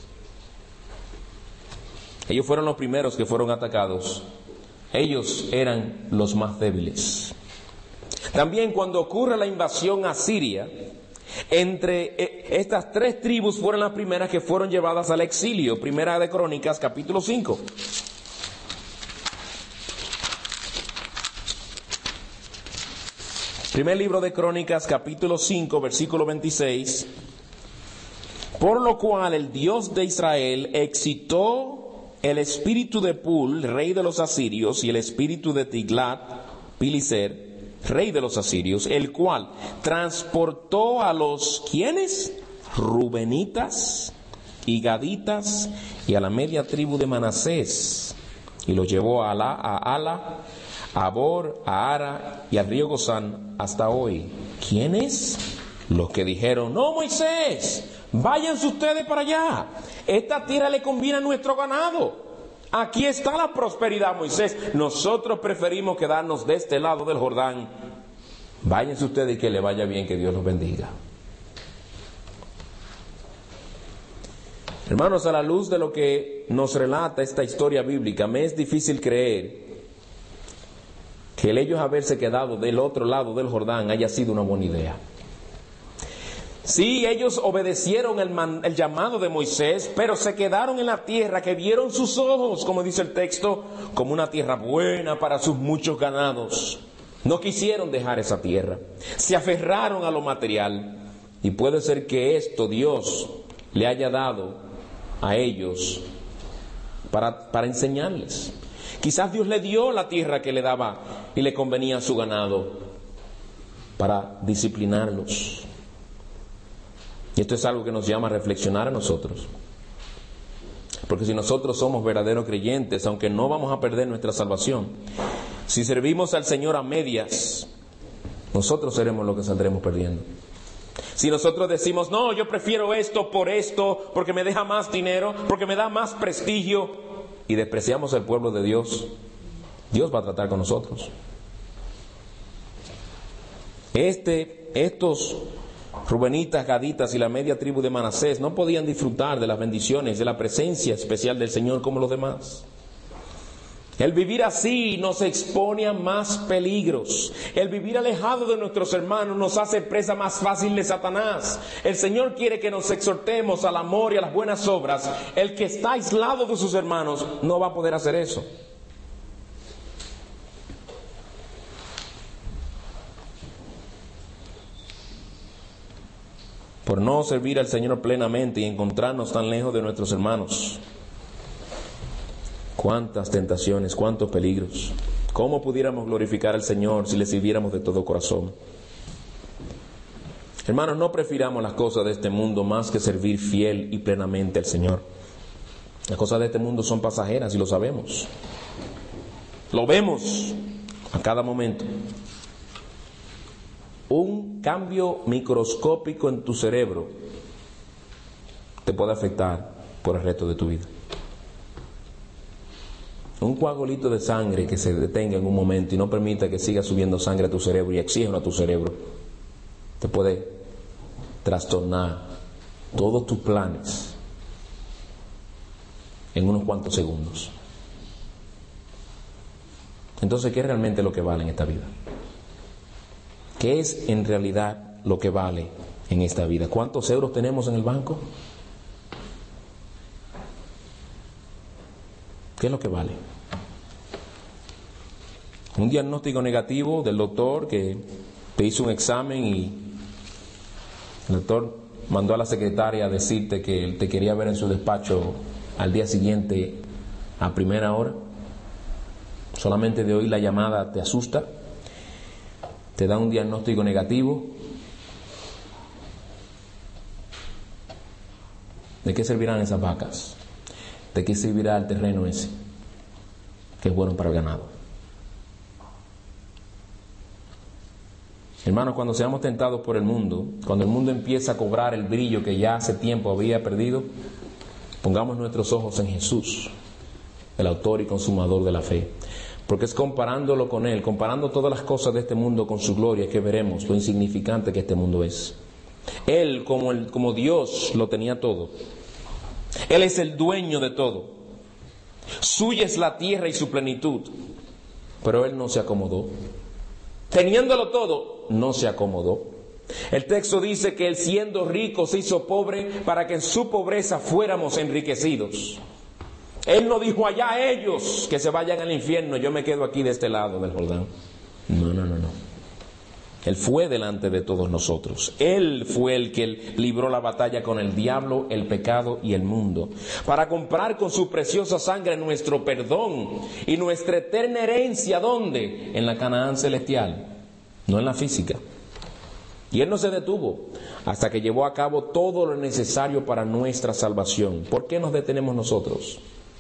Ellos fueron los primeros que fueron atacados. Ellos eran los más débiles. También cuando ocurre la invasión a Siria, entre estas tres tribus fueron las primeras que fueron llevadas al exilio. Primera de Crónicas, capítulo cinco. Primer libro de Crónicas, capítulo cinco, versículo veintiséis. Por lo cual el Dios de Israel excitó el espíritu de Pul, rey de los asirios, y el espíritu de Tiglat-Pileser, rey de los asirios, el cual transportó a los, ¿quiénes? Rubenitas y Gaditas y a la media tribu de Manasés, y los llevó a Ala, a Ala, a Bor, a Ara y al río Gozán hasta hoy. ¿Quiénes? Los que dijeron: no, Moisés, váyanse ustedes para allá, esta tierra le conviene a nuestro ganado, aquí está la prosperidad, Moisés, nosotros preferimos quedarnos de este lado del Jordán, váyanse ustedes y que le vaya bien, que Dios los bendiga. Hermanos, a la luz de lo que nos relata esta historia bíblica, me es difícil creer que el ellos haberse quedado del otro lado del Jordán haya sido una buena idea. Sí, ellos obedecieron el, man, el llamado de Moisés, pero se quedaron en la tierra que vieron sus ojos, como dice el texto, como una tierra buena para sus muchos ganados. No quisieron dejar esa tierra, se aferraron a lo material, y puede ser que esto Dios le haya dado a ellos para, para enseñarles. Quizás Dios le dio la tierra que le daba y le convenía a su ganado para disciplinarlos. Y esto es algo que nos llama a reflexionar a nosotros. Porque si nosotros somos verdaderos creyentes, aunque no vamos a perder nuestra salvación, si servimos al Señor a medias, nosotros seremos los que saldremos perdiendo. Si nosotros decimos: no, yo prefiero esto por esto, porque me deja más dinero, porque me da más prestigio, y despreciamos el pueblo de Dios, Dios va a tratar con nosotros. Este, estos Rubenitas, Gaditas y la media tribu de Manasés no podían disfrutar de las bendiciones, de la presencia especial del Señor como los demás. El vivir así nos expone a más peligros. El vivir alejado de nuestros hermanos nos hace presa más fácil de Satanás. El Señor quiere que nos exhortemos al amor y a las buenas obras. El que está aislado de sus hermanos no va a poder hacer eso. Por no servir al Señor plenamente y encontrarnos tan lejos de nuestros hermanos. Cuántas tentaciones, cuántos peligros. ¿Cómo pudiéramos glorificar al Señor si le sirviéramos de todo corazón? Hermanos, no prefiramos las cosas de este mundo más que servir fiel y plenamente al Señor. Las cosas de este mundo son pasajeras y lo sabemos. Lo vemos a cada momento. Un cambio microscópico en tu cerebro te puede afectar por el resto de tu vida. Un coagulito de sangre que se detenga en un momento y no permita que siga subiendo sangre a tu cerebro y oxígeno a tu cerebro, te puede trastornar todos tus planes en unos cuantos segundos. Entonces, ¿qué es realmente lo que vale en esta vida? ¿Qué es en realidad lo que vale en esta vida? ¿Cuántos euros tenemos en el banco? ¿Qué es lo que vale? Un diagnóstico negativo del doctor que te hizo un examen y el doctor mandó a la secretaria a decirte que él te quería ver en su despacho al día siguiente a primera hora. Solamente de oír la llamada te asusta, te da un diagnóstico negativo. ¿De qué servirán esas vacas? ¿De qué servirá el terreno ese que es bueno para el ganado? Hermanos, cuando seamos tentados por el mundo, cuando el mundo empieza a cobrar el brillo que ya hace tiempo había perdido, Pongamos nuestros ojos en Jesús, el autor y consumador de la fe. Porque es comparándolo con Él, comparando todas las cosas de este mundo con su gloria, que veremos lo insignificante que este mundo es. Él, como, el, como Dios, lo tenía todo. Él es el dueño de todo. Suya es la tierra y su plenitud. Pero Él no se acomodó. Teniéndolo todo, no se acomodó. El texto dice que Él, siendo rico, se hizo pobre para que en su pobreza fuéramos enriquecidos. Él no dijo allá a ellos que se vayan al infierno, yo me quedo aquí de este lado del Jordán. No, no, no, no. Él fue delante de todos nosotros. Él fue el que libró la batalla con el diablo, el pecado y el mundo, para comprar con su preciosa sangre nuestro perdón y nuestra eterna herencia. ¿Dónde? En la Canaán celestial, no en la física. Y Él no se detuvo hasta que llevó a cabo todo lo necesario para nuestra salvación. ¿Por qué nos detenemos nosotros?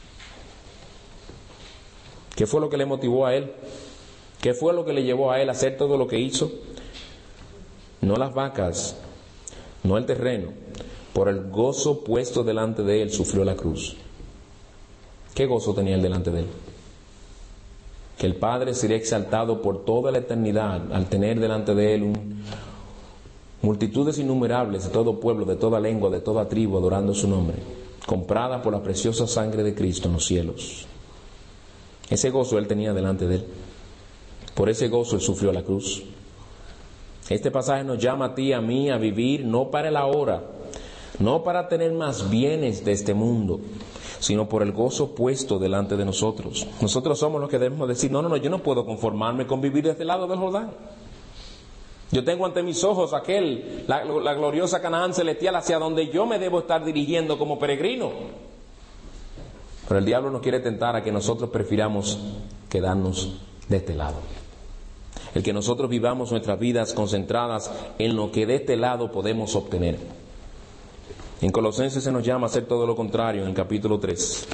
¿Qué fue lo que le motivó a Él? ¿Qué fue lo que le llevó a Él a hacer todo lo que hizo? No las vacas, no el terreno. Por el gozo puesto delante de Él sufrió la cruz. ¿Qué gozo tenía Él delante de Él? Que el Padre sería exaltado por toda la eternidad al tener delante de Él un, multitudes innumerables de todo pueblo, de toda lengua, de toda tribu adorando su nombre, comprada por la preciosa sangre de Cristo en los cielos. Ese gozo Él tenía delante de Él. Por ese gozo Él sufrió la cruz. Este pasaje nos llama a ti y a mí a vivir no para el ahora, no para tener más bienes de este mundo, sino por el gozo puesto delante de nosotros. Nosotros somos los que debemos decir, no, no, no, yo no puedo conformarme con vivir de este lado del Jordán. Yo tengo ante mis ojos aquel, la, la gloriosa Canaán celestial hacia donde yo me debo estar dirigiendo como peregrino. Pero el diablo nos quiere tentar a que nosotros prefiramos quedarnos de este lado. El que nosotros vivamos nuestras vidas concentradas en lo que de este lado podemos obtener. En Colosenses se nos llama a hacer todo lo contrario en el capítulo tres.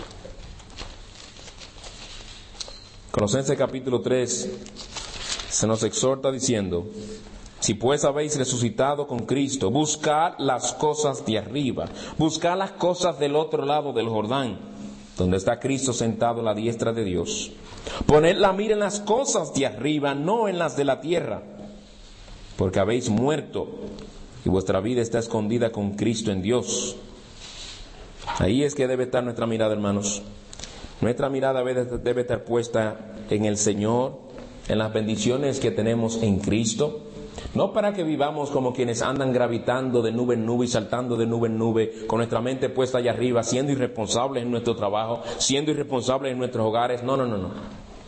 Colosenses capítulo tres se nos exhorta diciendo: si pues habéis resucitado con Cristo, buscad las cosas de arriba, buscad las cosas del otro lado del Jordán, donde está Cristo sentado a la diestra de Dios. Poned la mira en las cosas de arriba, no en las de la tierra, porque habéis muerto y vuestra vida está escondida con Cristo en Dios. Ahí es que debe estar nuestra mirada, hermanos. Nuestra mirada debe, debe estar puesta en el Señor, en las bendiciones que tenemos en Cristo. No para que vivamos como quienes andan gravitando de nube en nube y saltando de nube en nube, con nuestra mente puesta allá arriba, siendo irresponsables en nuestro trabajo, siendo irresponsables en nuestros hogares. No, no, no, no.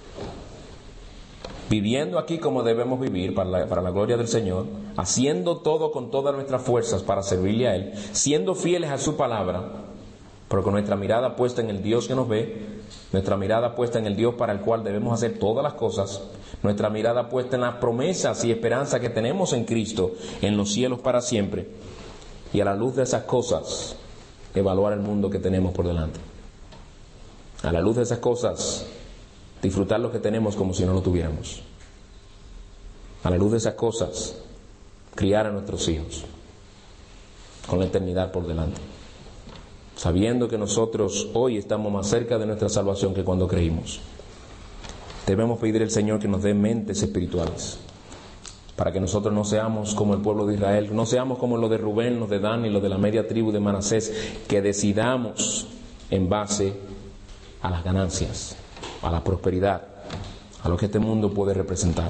Viviendo aquí como debemos vivir para la, para la gloria del Señor, haciendo todo con todas nuestras fuerzas para servirle a Él, siendo fieles a su palabra, pero con nuestra mirada puesta en el Dios que nos ve, nuestra mirada puesta en el Dios para el cual debemos hacer todas las cosas, nuestra mirada puesta en las promesas y esperanza que tenemos en Cristo, en los cielos para siempre, y a la luz de esas cosas, evaluar el mundo que tenemos por delante. A la luz de esas cosas, disfrutar lo que tenemos como si no lo tuviéramos. A la luz de esas cosas, criar a nuestros hijos, con la eternidad por delante, sabiendo que nosotros hoy estamos más cerca de nuestra salvación que cuando creímos. Debemos pedir al Señor que nos dé mentes espirituales, para que nosotros no seamos como el pueblo de Israel, no seamos como los de Rubén, los de Dan y los de la media tribu de Manasés, que decidamos en base a las ganancias, a la prosperidad, a lo que este mundo puede representar.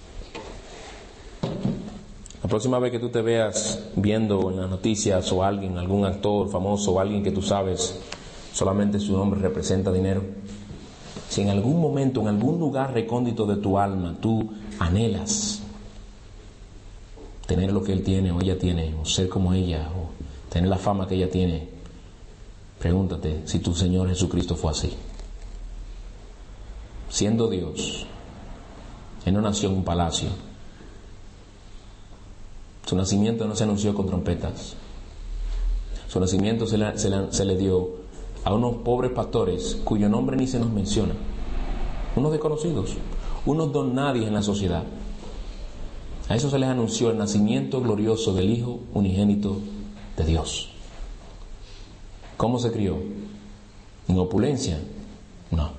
La próxima vez que tú te veas viendo en las noticias o alguien, algún actor famoso o alguien que tú sabes solamente su nombre representa dinero, si en algún momento, en algún lugar recóndito de tu alma, tú anhelas tener lo que él tiene o ella tiene, o ser como ella, o tener la fama que ella tiene, pregúntate si tu Señor Jesucristo fue así. Siendo Dios, Él no nació en un palacio. Su nacimiento no se anunció con trompetas. Su nacimiento se le, se le, se le dio a unos pobres pastores cuyo nombre ni se nos menciona, unos desconocidos, unos don nadie en la sociedad. A eso se les anunció el nacimiento glorioso del Hijo unigénito de Dios. ¿Cómo se crió? ¿En opulencia? No.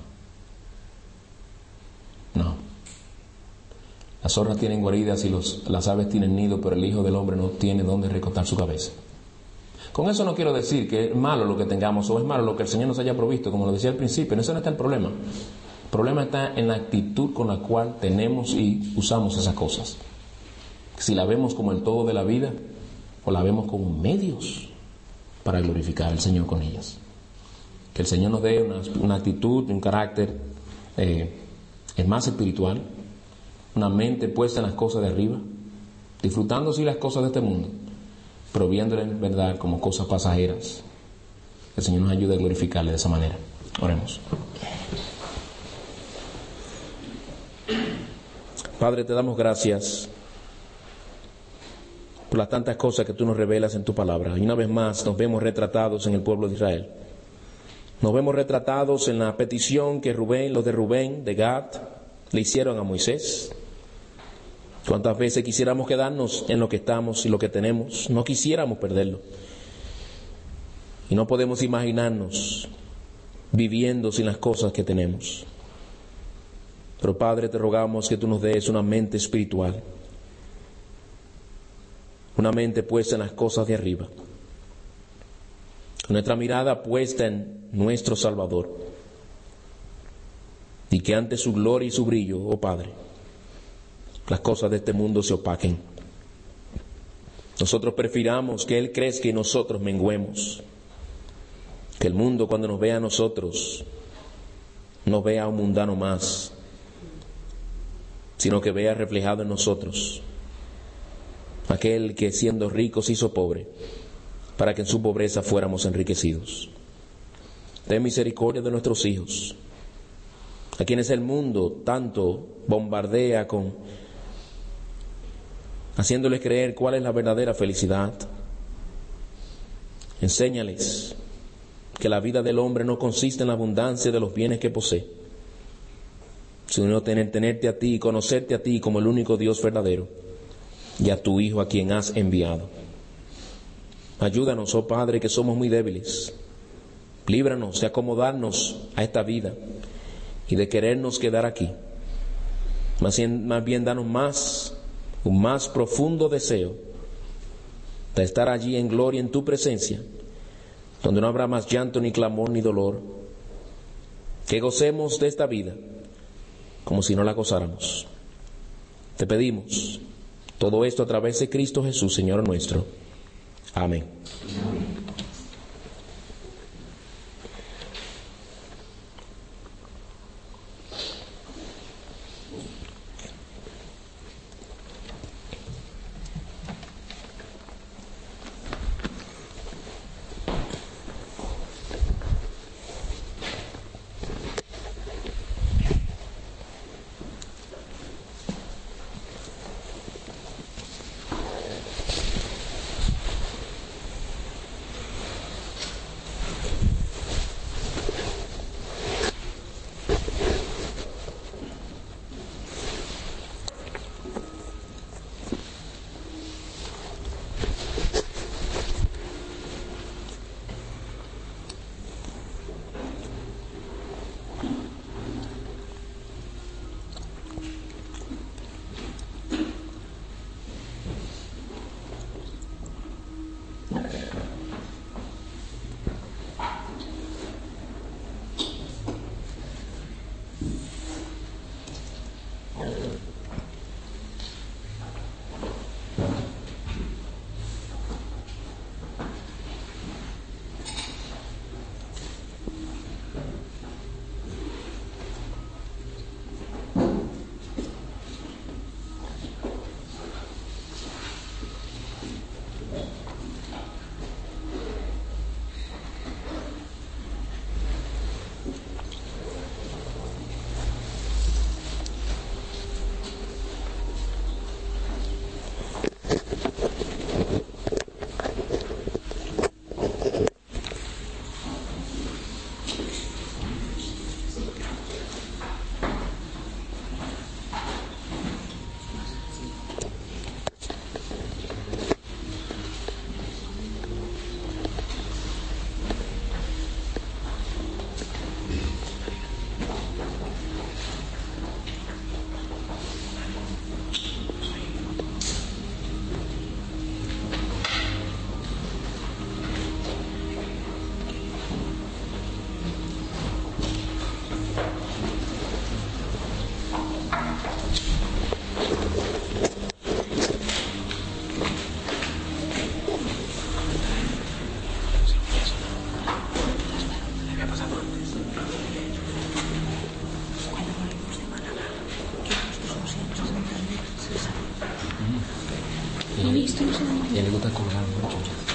No. Las zorras tienen guaridas y los, las aves tienen nido, pero el Hijo del Hombre no tiene dónde recostar su cabeza. Con eso no quiero decir que es malo lo que tengamos o es malo lo que el Señor nos haya provisto, como lo decía al principio. En eso no está el problema. El problema está en la actitud con la cual tenemos y usamos esas cosas. Si la vemos como el todo de la vida o la vemos como medios para glorificar al Señor con ellas. Que el Señor nos dé una, una actitud, un carácter eh, el más espiritual, una mente puesta en las cosas de arriba, disfrutando sí las cosas de este mundo, pero viéndole en verdad como cosas pasajeras. Que el Señor nos ayude a glorificarle de esa manera. Oremos. Padre, te damos gracias por las tantas cosas que tú nos revelas en tu palabra. Y una vez más nos vemos retratados en el pueblo de Israel. Nos vemos retratados en la petición que Rubén, los de Rubén, de Gad, le hicieron a Moisés. Cuántas veces quisiéramos quedarnos en lo que estamos y lo que tenemos, no quisiéramos perderlo. Y no podemos imaginarnos viviendo sin las cosas que tenemos. Pero Padre, te rogamos que tú nos des una mente espiritual, una mente puesta en las cosas de arriba, nuestra mirada puesta en nuestro Salvador, y que ante su gloria y su brillo, oh Padre, las cosas de este mundo se opaquen. Nosotros prefiramos que Él crezca y nosotros menguemos. Que el mundo, cuando nos vea a nosotros, no vea a un mundano más, sino que vea reflejado en nosotros aquel que siendo rico se hizo pobre, para que en su pobreza fuéramos enriquecidos. Ten misericordia de nuestros hijos, a quienes el mundo tanto bombardea con haciéndoles creer cuál es la verdadera felicidad. Enséñales que la vida del hombre no consiste en la abundancia de los bienes que posee, sino en tenerte a ti y conocerte a ti como el único Dios verdadero y a tu Hijo a quien has enviado. Ayúdanos, oh Padre, que somos muy débiles. Líbranos de acomodarnos a esta vida y de querernos quedar aquí. Más bien, más bien danos más, un más profundo deseo de estar allí en gloria en tu presencia, donde no habrá más llanto, ni clamor, ni dolor. Que gocemos de esta vida como si no la gozáramos. Te pedimos todo esto a través de Cristo Jesús, Señor nuestro. Amén. Y, y a él le gusta colgar mucho.